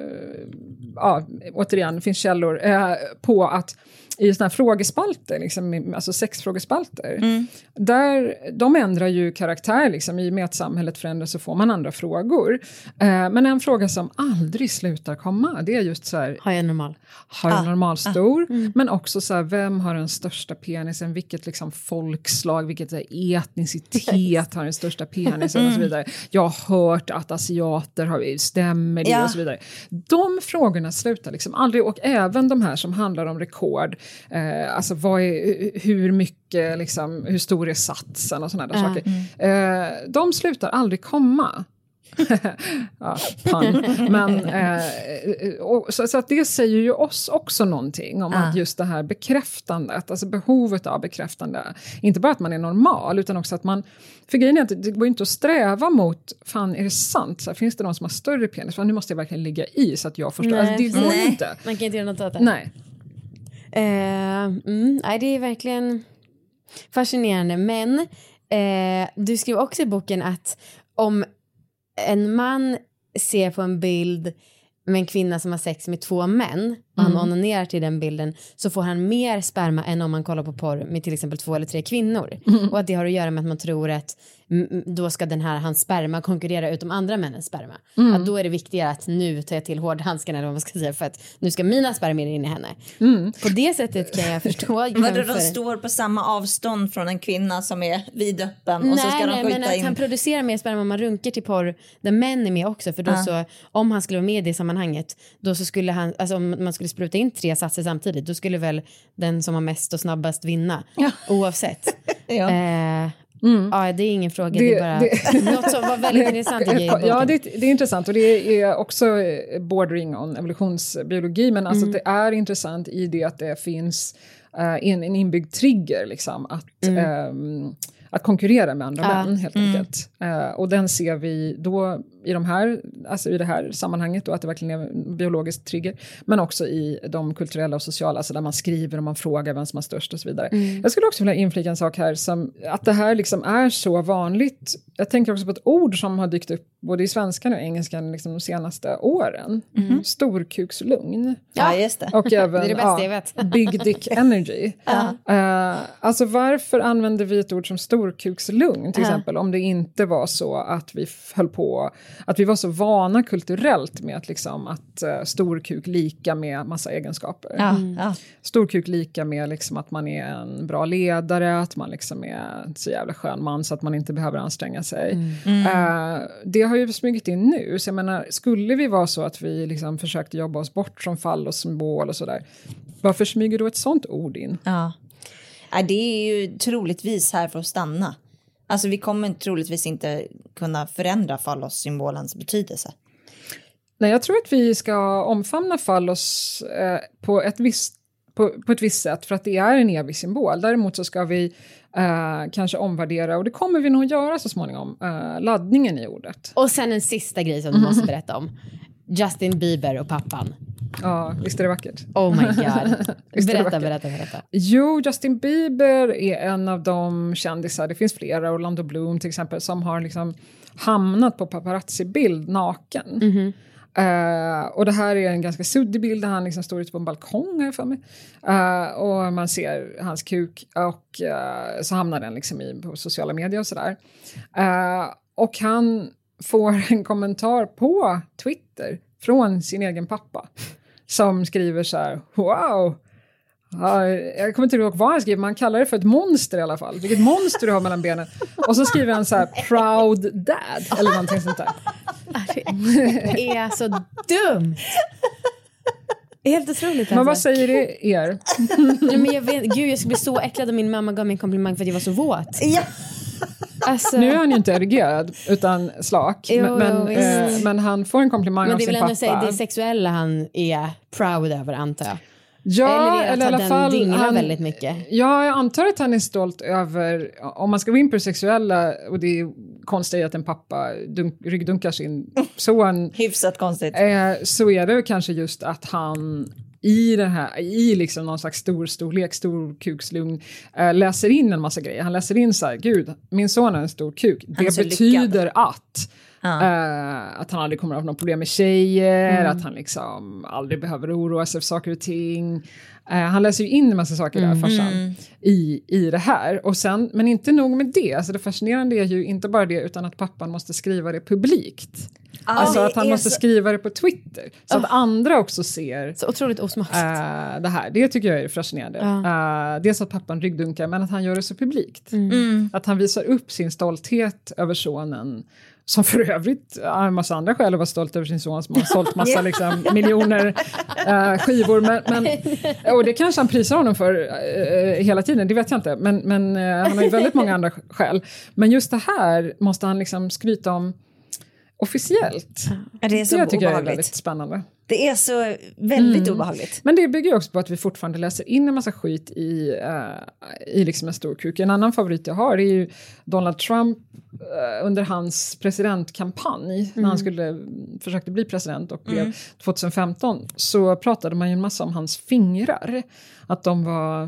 ja, återigen, det finns källor uh, på att i såna här frågespalter, liksom, alltså sexfrågespalter, mm. där de ändrar ju karaktär liksom, i och med att samhället förändras så får man andra frågor. Eh, men en fråga som aldrig slutar komma, det är just så här, har jag normal? Har jag ah. normal stor? Ah. Mm. Men också så här, vem har den största penisen? Vilket liksom folkslag, vilket så här, etnicitet har den största penisen mm. och så vidare. Jag har hört att asiater har, stämmer det ja. och så vidare. De frågorna slutar liksom aldrig, och även de här som handlar om rekord. Eh, alltså vad är, hur mycket, liksom, hur stor är satsen och sådana där mm. saker. Eh, de slutar aldrig komma. ja, pan. Men, eh, och, så, så att det säger ju oss också någonting om ah. att just det här bekräftandet, alltså behovet av bekräftande, inte bara att man är normal utan också att man, för grejen är att det går inte att sträva mot, fan är det sant, så här, finns det någon som har större penis, fan, nu måste jag verkligen ligga i så att jag förstår, alltså, det går nej. inte. Man kan inte göra något åt det. Nej. Uh, mm, nej, det är verkligen fascinerande, men uh, du skrev också i boken att om en man ser på en bild med en kvinna som har sex med två män och han mm. onanerar till den bilden, så får han mer sperma än om man kollar på porr med till exempel två eller tre kvinnor. Mm. Och att det har att göra med att man tror att m- då ska den här hans sperma konkurrera ut de andra männens sperma. Mm. Att då är det viktigare att nu tar jag till hårdhandskarna eller vad man ska säga, för att nu ska mina spermier in i henne. Mm. På det sättet kan jag förstå. Vadå, de står på samma avstånd från en kvinna som är vidöppen och nej, så ska nej, de skjuta men att in. han producerar mer sperma om man runkar till porr där män är med också, för då ah. så, om han skulle vara med i det sammanhanget, då så skulle han, alltså om man skulle spruta in tre satser samtidigt, då skulle väl den som har mest och snabbast vinna, ja. Oavsett. ja. Eh, mm. ja, det är ingen fråga, det, det är bara det, något som var väldigt intressant i ja, det, det är intressant, och det är också bordering on evolutionsbiologi, men alltså mm. det är intressant i det att det finns uh, en, en inbyggd trigger liksom, att mm. um, att konkurrera med andra ja. män helt enkelt. Mm. Uh, och den ser vi då i de här, alltså i det här sammanhanget då, att det verkligen är en biologisk trigger, men också i de kulturella och sociala, alltså där man skriver och man frågar vem som har störst och så vidare. Mm. Jag skulle också vilja inflika en sak här, som att det här liksom är så vanligt. Jag tänker också på ett ord som har dykt upp både i svenskan och engelskan liksom de senaste åren. Mm. Storkukslugn. Ja, just det. Och även, det är det bästa jag vet. Big dick energy. uh, alltså varför använder vi ett ord som storkukslugn till uh. exempel, om det inte var så att vi höll på, att vi var så vana kulturellt med att, liksom, att uh, storkuk lika med massa egenskaper. Mm. Ja. Storkuk lika med liksom, att man är en bra ledare, att man liksom är en så jävla skön man så att man inte behöver anstränga sig. Mm. Uh, det har ju smugit in nu, så jag menar, skulle vi vara så att vi liksom försökte jobba oss bort från fall och symbol och sådär, varför smyger då ett sånt ord in? Ja. Ja, det är ju troligtvis här för att stanna. Alltså vi kommer troligtvis inte kunna förändra fallossymbolens betydelse. Nej, jag tror att vi ska omfamna fallos eh, på, ett visst, på, på ett visst sätt, för att det är en evig symbol. Däremot så ska vi eh, kanske omvärdera, och det kommer vi nog göra så småningom, eh, laddningen i ordet. Och sen en sista grej som du mm. måste berätta om. Justin Bieber och pappan. Ja, visst är det vackert. Oh my god. berätta, berätta, berätta. Jo, Justin Bieber är en av de kändisar, det finns flera, Orlando Bloom till exempel, som har liksom hamnat på paparazzi-bild naken. Mm-hmm. Uh, och det här är en ganska suddig bild där han liksom står ute på en balkong här för mig. Uh, och man ser hans kuk, och uh, så hamnar den liksom i på sociala medier och sådär. Uh, och han får en kommentar på Twitter från sin egen pappa som skriver så här: wow, uh, jag kommer inte ihåg vad han skriver, man kallar det för ett monster i alla fall. Vilket monster du har mellan benen. Och så skriver han så här: proud dad, eller någonting sånt där. Det är så dumt. Helt otroligt. Alltså. Men vad säger det er? Nej, men jag vet, gud, jag skulle bli så äcklad om min mamma gav mig en komplimang för att jag var så våt. Ja. Alltså. Nu är han ju inte erigerad utan slak. Jo, men, jo, eh, men han får en komplimang av sin pappa. Men det är väl ändå säga, det är sexuella han är proud över, antar jag. Ja, eller, eller i alla fall han, väldigt mycket. Ja, jag antar att han är stolt över, om man ska gå in på det sexuella, och det är konstigt att en pappa dunk, ryggdunkar sin son. Hyfsat konstigt. Eh, så är det kanske just att han i den här, i liksom någon slags stor storlek, stor kukslugn, äh, läser in en massa grejer. Han läser in så här: gud, min son har en stor kuk. Det betyder lyckad. att ja. äh, att han aldrig kommer att ha något problem med tjejer, mm. att han liksom aldrig behöver oroa sig för saker och ting. Äh, han läser ju in en massa saker mm. där, farsan, mm. i, i det här. Och sen, men inte nog med det. Alltså det fascinerande är ju inte bara det, utan att pappan måste skriva det publikt. Ah, alltså att han måste så... skriva det på Twitter. Så oh. att andra också ser... Så otroligt osmakligt. Uh, det här. Det tycker jag är fascinerande. Uh. Uh, dels att pappan ryggdunkar, men att han gör det så publikt. Mm. Mm. Att han visar upp sin stolthet över sonen. Som för övrigt har en massa andra skäl att vara stolt över sin son som har sålt massa yeah. liksom, miljoner uh, skivor. Men, men, och det kanske han prisar honom för uh, hela tiden, det vet jag inte. Men, men uh, han har ju väldigt många andra skäl. Men just det här måste han liksom skryta om officiellt. Ja, det är så jag tycker obehagligt. Det är väldigt spännande. Det är så väldigt mm. obehagligt. Men det bygger ju också på att vi fortfarande läser in en massa skit i, uh, i liksom en stor kuk. En annan favorit jag har är ju Donald Trump uh, under hans presidentkampanj. Mm. När han skulle försökte bli president och blev mm. tjugohundrafemton. Så pratade man ju en massa om hans fingrar. Att de var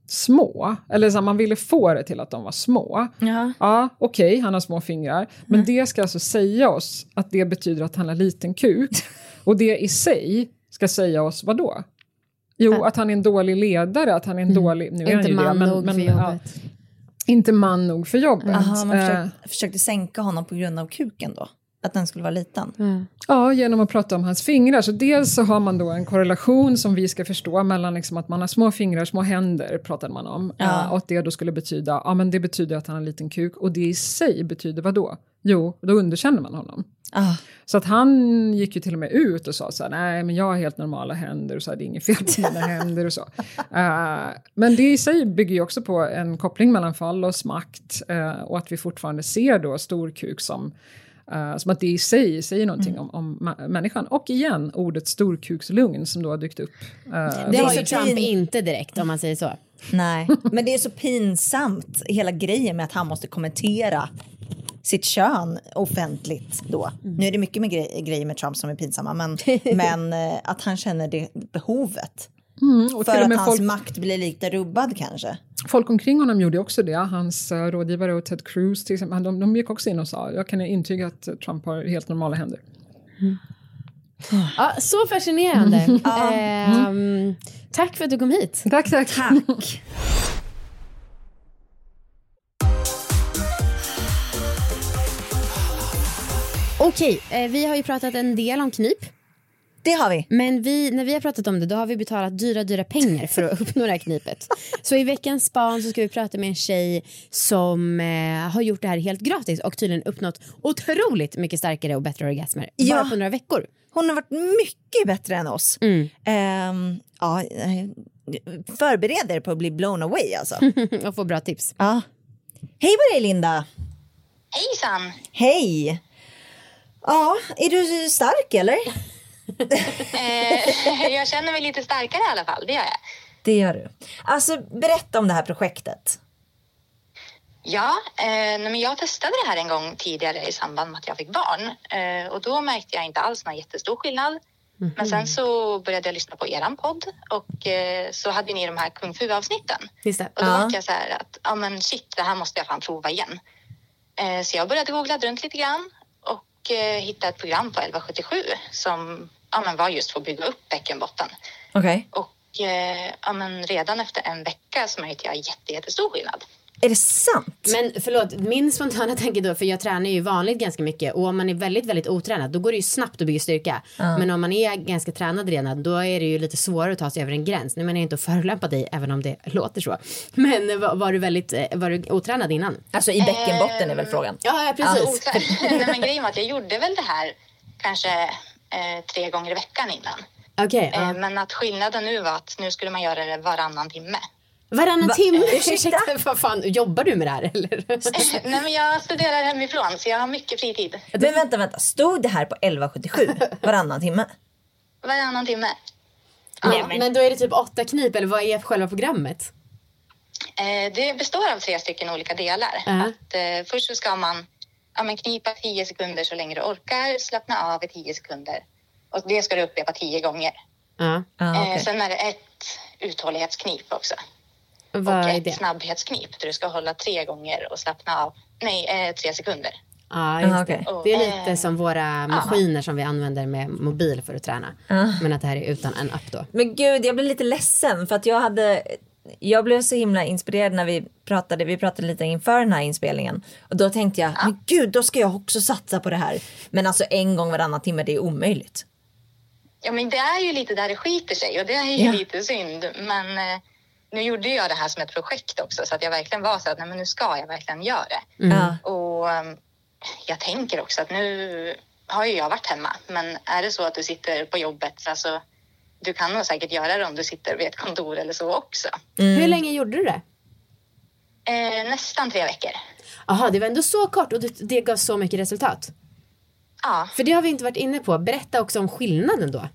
små. Eller så man ville få det till att de var små. Ja, ja okej, okay, han har små fingrar. Men mm. det ska alltså säga oss att det betyder att han har liten kuk. Och det i sig ska säga oss vad då? Jo, ja. Att han är en dålig ledare, att han är en mm. dålig... Nu är inte han ju man det, nog men, för men, jobbet. Ja, inte man nog för jobbet. Aha, man försökte, uh, försökte sänka honom på grund av kuken då? Att den skulle vara liten? Mm. Ja, genom att prata om hans fingrar. Så dels så har man då en korrelation som vi ska förstå mellan liksom att man har små fingrar, små händer pratade man om. Ja. Uh, och att det då skulle betyda, ja men det betyder att han har en liten kuk. Och det i sig betyder vad då? Jo, då underkänner man honom. Ah. Så att han gick ju till och med ut och sa så här, nej men jag har helt normala händer och så här, det är inget fel på mina händer och så. Uh, men det i sig bygger ju också på en koppling mellan fallos makt uh, och att vi fortfarande ser då stor kuk som, uh, som att det i sig säger någonting mm. om, om ma- människan. Och igen, ordet storkukslugn som då har dykt upp. Uh, det har ju Trump inte direkt om man säger så. Nej, men det är så pinsamt hela grejen med att han måste kommentera sitt kön offentligt då. Mm. Nu är det mycket med gre- grejer med Trump som är pinsamma, men, men eh, att han känner det behovet. Mm, och för att hans folk, makt blir lite rubbad kanske. Folk omkring honom gjorde också det. Hans uh, rådgivare och Ted Cruz till exempel, de, de gick också in och sa, jag kan intyga att Trump har helt normala händer. Mm. Ja, så fascinerande. Mm. Eh, mm. Tack för att du kom hit. Tack, tack. Tack. Okej, eh, vi har ju pratat en del om knip. Det har vi. Men vi, när vi har pratat om det, då har vi betalat dyra, dyra pengar för att uppnå det här knipet. Så i veckans span så ska vi prata med en tjej som eh, har gjort det här helt gratis och tydligen uppnått otroligt mycket starkare och bättre orgasmer. Ja. Bara på några veckor. Hon har varit mycket bättre än oss. Mm. Um, ja, förbered er på att bli blown away alltså. Och få bra tips. Ja. Hej på dig, Linda. Hejsan. Hej. Ja, är du stark eller? eh, jag känner mig lite starkare i alla fall, det gör jag. Det gör du. Alltså, berätta om det här projektet. Ja, eh, men jag testade det här en gång tidigare i samband med att jag fick barn. Eh, och då märkte jag inte alls någon jättestor skillnad. Mm-hmm. Men sen så började jag lyssna på eran podd och eh, så hade ni de här Kung Fu-avsnitten. Just det. Och då ja. var jag så här att, ja men shit, det här måste jag fan prova igen. Eh, så jag började googla runt lite grann. Och eh, hittade ett program på elva sjuttiosju som ja, men var just för att bygga upp bäckenbotten. Okej. Okay. Och eh, ja, men redan efter en vecka så märkte jag jätte, jättestor skillnad. Är det sant? Men förlåt, min spontana tanke då, för jag tränar ju vanligt ganska mycket. Och om man är väldigt, väldigt otränad, då går det ju snabbt att bygga styrka. Mm. Men om man är ganska tränad redan, då är det ju lite svårare att ta sig över en gräns. Nu menar jag inte att förolämpa dig, även om det låter så. Men var, var du väldigt var du otränad innan? Alltså i bäckenbotten är väl frågan? Ja, ja precis. Ja, nej, men grejen var att jag gjorde väl det här kanske eh, tre gånger i veckan innan. Okej. Okay, eh, uh. Men att skillnaden nu var att nu skulle man göra det varannan timme. Varannan Va? timme? Ursäkta? Vad fan, jobbar du med det här eller? Nej, men jag studerar hemifrån så jag har mycket fritid. Men vänta, vänta. Stod det här på elva sjuttiosju varannan timme? Varannan timme. Ja, ja, men... men då är det typ åtta knip eller vad är själva programmet? Eh, det består av tre stycken olika delar. Uh-huh. Att, eh, först så ska man ja, men knipa tio sekunder så länge du orkar, slappna av i tio sekunder. Och det ska du upprepa tio gånger. Uh-huh. Uh, okay. eh, sen är det ett uthållighetsknip också. Vad och är ett det? Snabbhetsknip där du ska hålla tre gånger och slappna av. Nej, eh, tre sekunder. Ja, just ah, okay. det. Det är lite som våra maskiner ah. som vi använder med mobil för att träna. Ah. Men att det här är utan en app då. Men gud, jag blev lite ledsen för att jag hade jag blev så himla inspirerad när vi pratade, vi pratade lite inför den här inspelningen. Och då tänkte jag, ja. men gud, då ska jag också satsa på det här. Men alltså en gång varannan timme, det är omöjligt. Ja, men det är ju lite där det skiter sig och det är ju ja. lite synd. Men eh, nu gjorde jag det här som ett projekt också så att jag verkligen var så att nej, men nu ska jag verkligen göra det. Mm. Och eh, jag tänker också att nu har ju jag varit hemma. Men är det så att du sitter på jobbet, alltså, du kan nog säkert göra det om du sitter vid ett kontor eller så också. Mm. Hur länge gjorde du det? Eh, nästan tre veckor. Jaha, det var ändå så kort och det, det gav så mycket resultat. Ja. För det har vi inte varit inne på. Berätta också om skillnaden då.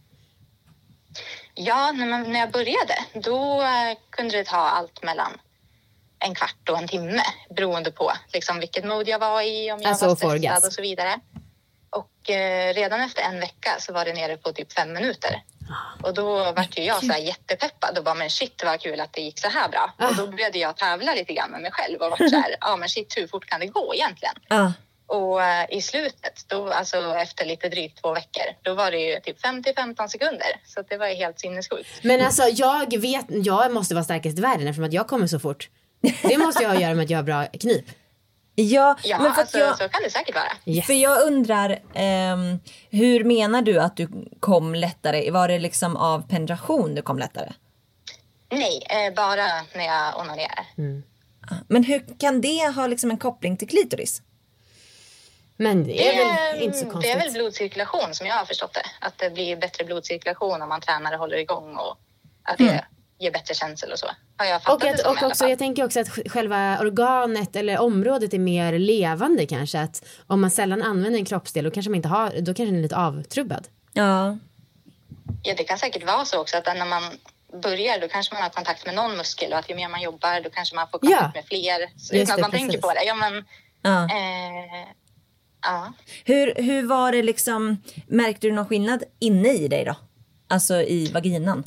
Ja, när, när jag började då eh, kunde det ta allt mellan en kvart och en timme beroende på liksom, vilket mode jag var i, om jag alltså, var stressad och så vidare. Och eh, redan efter en vecka så var det nere på typ fem minuter. Och då var ju jag så här jättepeppad och bara, men shit vad kul att det gick så här bra. Ah. Och då började jag tävla lite grann med mig själv och var så här, ja men shit hur fort kan det gå egentligen? Ah. Och uh, i slutet, då, alltså efter lite drygt två veckor, då var det ju typ fem till femton sekunder. Så det var ju helt sinnessjukt. Men alltså jag vet, jag måste vara starkast i världen eftersom att jag kommer så fort. Det måste jag göra med att jag har bra knip. Ja, ja men för alltså, jag, så kan det säkert vara. Yes. För jag undrar, um, hur menar du att du kom lättare? Var det liksom av penetration du kom lättare? Nej, eh, bara när jag onanerar. Mm. Men hur kan det ha liksom en koppling till klitoris? Men det är, det är väl inte så konstigt. Det är väl blodcirkulation som jag har förstått det. Att det blir bättre blodcirkulation om man tränar och håller igång och att det mm. ger bättre känsel och så. Har jag fattat och att, det som och också, jag tänker också att själva organet eller området är mer levande kanske. Att om man sällan använder en kroppsdel då kanske man inte har, då kanske den är lite avtrubbad. Ja. Ja, det kan säkert vara så också att när man börjar då kanske man har kontakt med någon muskel och att ju mer man jobbar då kanske man får kontakt ja. med fler. Så utan att man precis. tänker på det. Ja, men... Ja. Eh, ja. Hur, hur var det liksom, märkte du någon skillnad inne i dig då? Alltså i vaginan?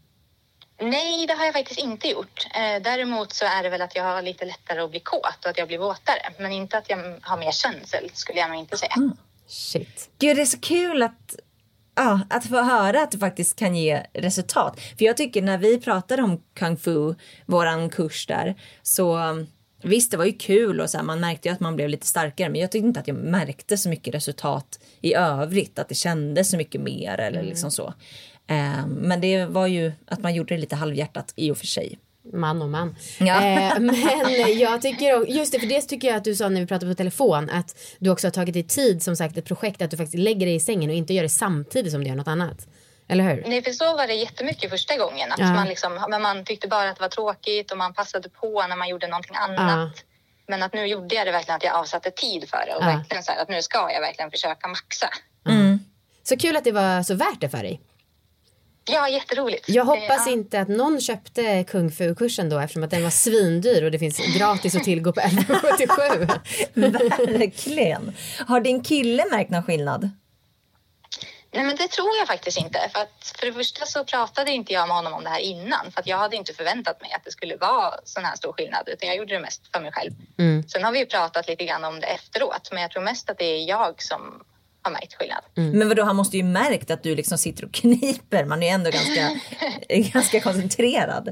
Nej, det har jag faktiskt inte gjort. Eh, däremot så är det väl att jag har lite lättare att bli kåt och att jag blir våtare. Men inte att jag har mer känsel, skulle jag nog inte säga. Mm. Shit. Gud, det är så kul att, ja, att få höra att det faktiskt kan ge resultat. För jag tycker när vi pratade om Kung Fu, våran kurs där, så visst det var ju kul och så här, man märkte ju att man blev lite starkare. Men jag tyckte inte att jag märkte så mycket resultat i övrigt. Att det kändes så mycket mer eller mm. liksom så. Men det var ju att man gjorde det lite halvhjärtat i och för sig. Man och man. Ja. Eh, men jag tycker, just det, för det tycker jag att du sa när vi pratade på telefon, att du också har tagit dig tid, som sagt, ett projekt, att du faktiskt lägger dig i sängen och inte gör det samtidigt som du gör något annat. Eller hur? Nej, för så var det jättemycket första gången. Att ja. man, liksom, men man tyckte bara att det var tråkigt och man passade på när man gjorde någonting annat. Ja. Men att nu gjorde jag det verkligen att jag avsatte tid för det. Och ja. verkligen så här, att nu ska jag verkligen försöka maxa. Mm. Så kul att det var så värt det för dig. Ja, jätteroligt. Jag hoppas ja. inte att någon köpte Kung Fu-kursen då, eftersom att den var svindyr och det finns gratis att tillgå på elva sjuttiosju. Verkligen. Har din kille märkt någon skillnad? Nej, men det tror jag faktiskt inte. För att för det första så pratade inte jag med honom om det här innan. För att jag hade inte förväntat mig att det skulle vara sån här stor skillnad. Utan jag gjorde det mest för mig själv. Mm. Sen har vi ju pratat lite grann om det efteråt. Men jag tror mest att det är jag som har märkt skillnad. Mm. Men vadå, han måste ju märkt att du liksom sitter och kniper. Man är ju ändå ganska, ganska koncentrerad.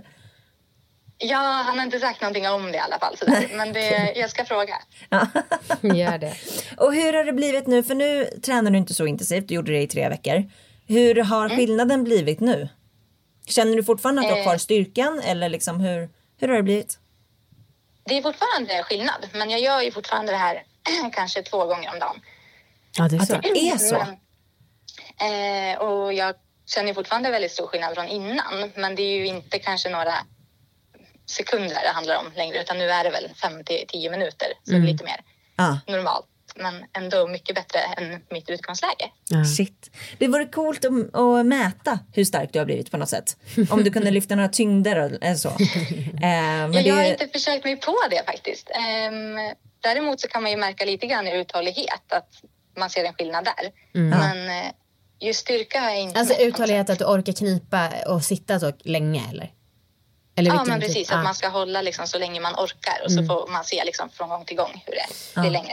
Ja, han har inte sagt någonting om det i alla fall. Sådär. Men det, jag ska fråga. Ja. Gör det. Och hur har det blivit nu? För nu tränar du inte så intensivt. Du gjorde det i tre veckor. Hur har skillnaden mm. blivit nu? Känner du fortfarande att du har kvar styrkan? Eller liksom hur, hur har det blivit? Det är fortfarande skillnad. Men jag gör ju fortfarande det här kanske två gånger om dagen. Ja, det är så. Att det är så. Men, eh, och jag känner fortfarande väldigt stor skillnad från innan. Men det är ju inte kanske några sekunder det handlar om längre. Utan nu är det väl fem till tio minuter. Så mm. lite mer ah. normalt. Men ändå mycket bättre än mitt utgångsläge. Ah. Shit. Det vore coolt att, att mäta hur stark du har blivit på något sätt. Om du kunde lyfta några tyngder eller så. eh, men ja, det... Jag har inte försökt mig på det faktiskt. Eh, däremot så kan man ju märka lite grann i uthållighet. Att man ser en skillnad där. Mm. Men eh, just styrka är inte... Alltså uthållighet att du orkar knipa och sitta så länge eller? Eller ja, men precis. Typ? Att ah. man ska hålla liksom så länge man orkar. Och mm. så får man se liksom från gång till gång hur det blir ah. längre.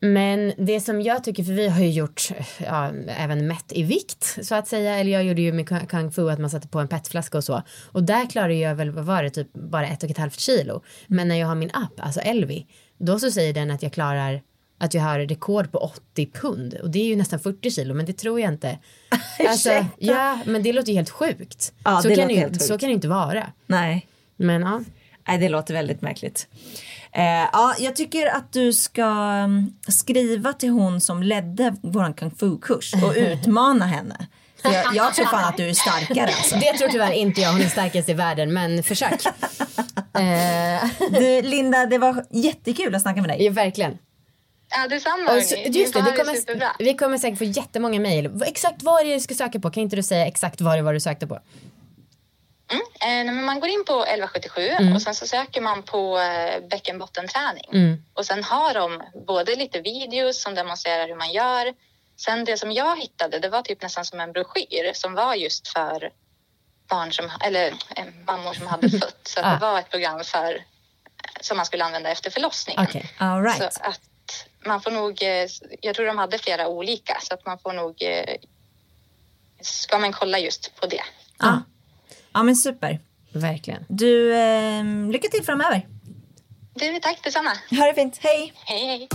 Men det som jag tycker, för vi har ju gjort ja, även mätt i vikt så att säga, eller jag gjorde ju med Kung Fu att man satte på en petflaska och så, och där klarar jag väl, vad var det, typ bara ett och ett halvt kilo. Men när jag har min app, alltså Elvi, då så säger den att jag klarar, att jag har rekord på åttio pund, och det är ju nästan fyrtio kilo, men det tror jag inte. Alltså, ja, men det låter ju helt sjukt. Ja, så, det kan låter ju, helt sjukt. så kan det inte vara. Nej. Men ja. Nej, det låter väldigt märkligt. Eh, ja, jag tycker att du ska um, skriva till hon som ledde våran Kung Fu-kurs och utmana henne. Jag, jag tror fan att du är starkare. Alltså. Det tror tyvärr inte jag, hon är starkast i världen, men försök. eh. Du, Linda, det var jättekul att snacka med dig. Ja, verkligen. Ja, detsamma. Och så, just det, vi kommer, vi kommer säkert få jättemånga mejl. Exakt vad är det du ska söka på? Kan inte du säga exakt vad det var du sökte på? Mm. Eh, men man går in på elva sjuttiosju mm. och sen så söker man på eh, bäckenbottenträning. Mm. Och sen har de både lite videos som demonstrerar hur man gör. Sen det som jag hittade, det var typ nästan som en broschyr som var just för barn som, eller eh, mammor som hade fött. Så att ah. det var ett program för, som man skulle använda efter förlossningen. Okay. All right. Så att man får nog, jag tror de hade flera olika, så att man får nog, ska man kolla just på det. Ja, ja men super. Verkligen. Du, eh, lycka till framöver. Du, tack detsamma. Ha det fint, hej. Hej, hej.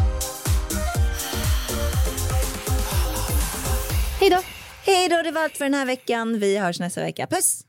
Hej då. Hej då, det var allt för den här veckan. Vi hörs nästa vecka. Puss!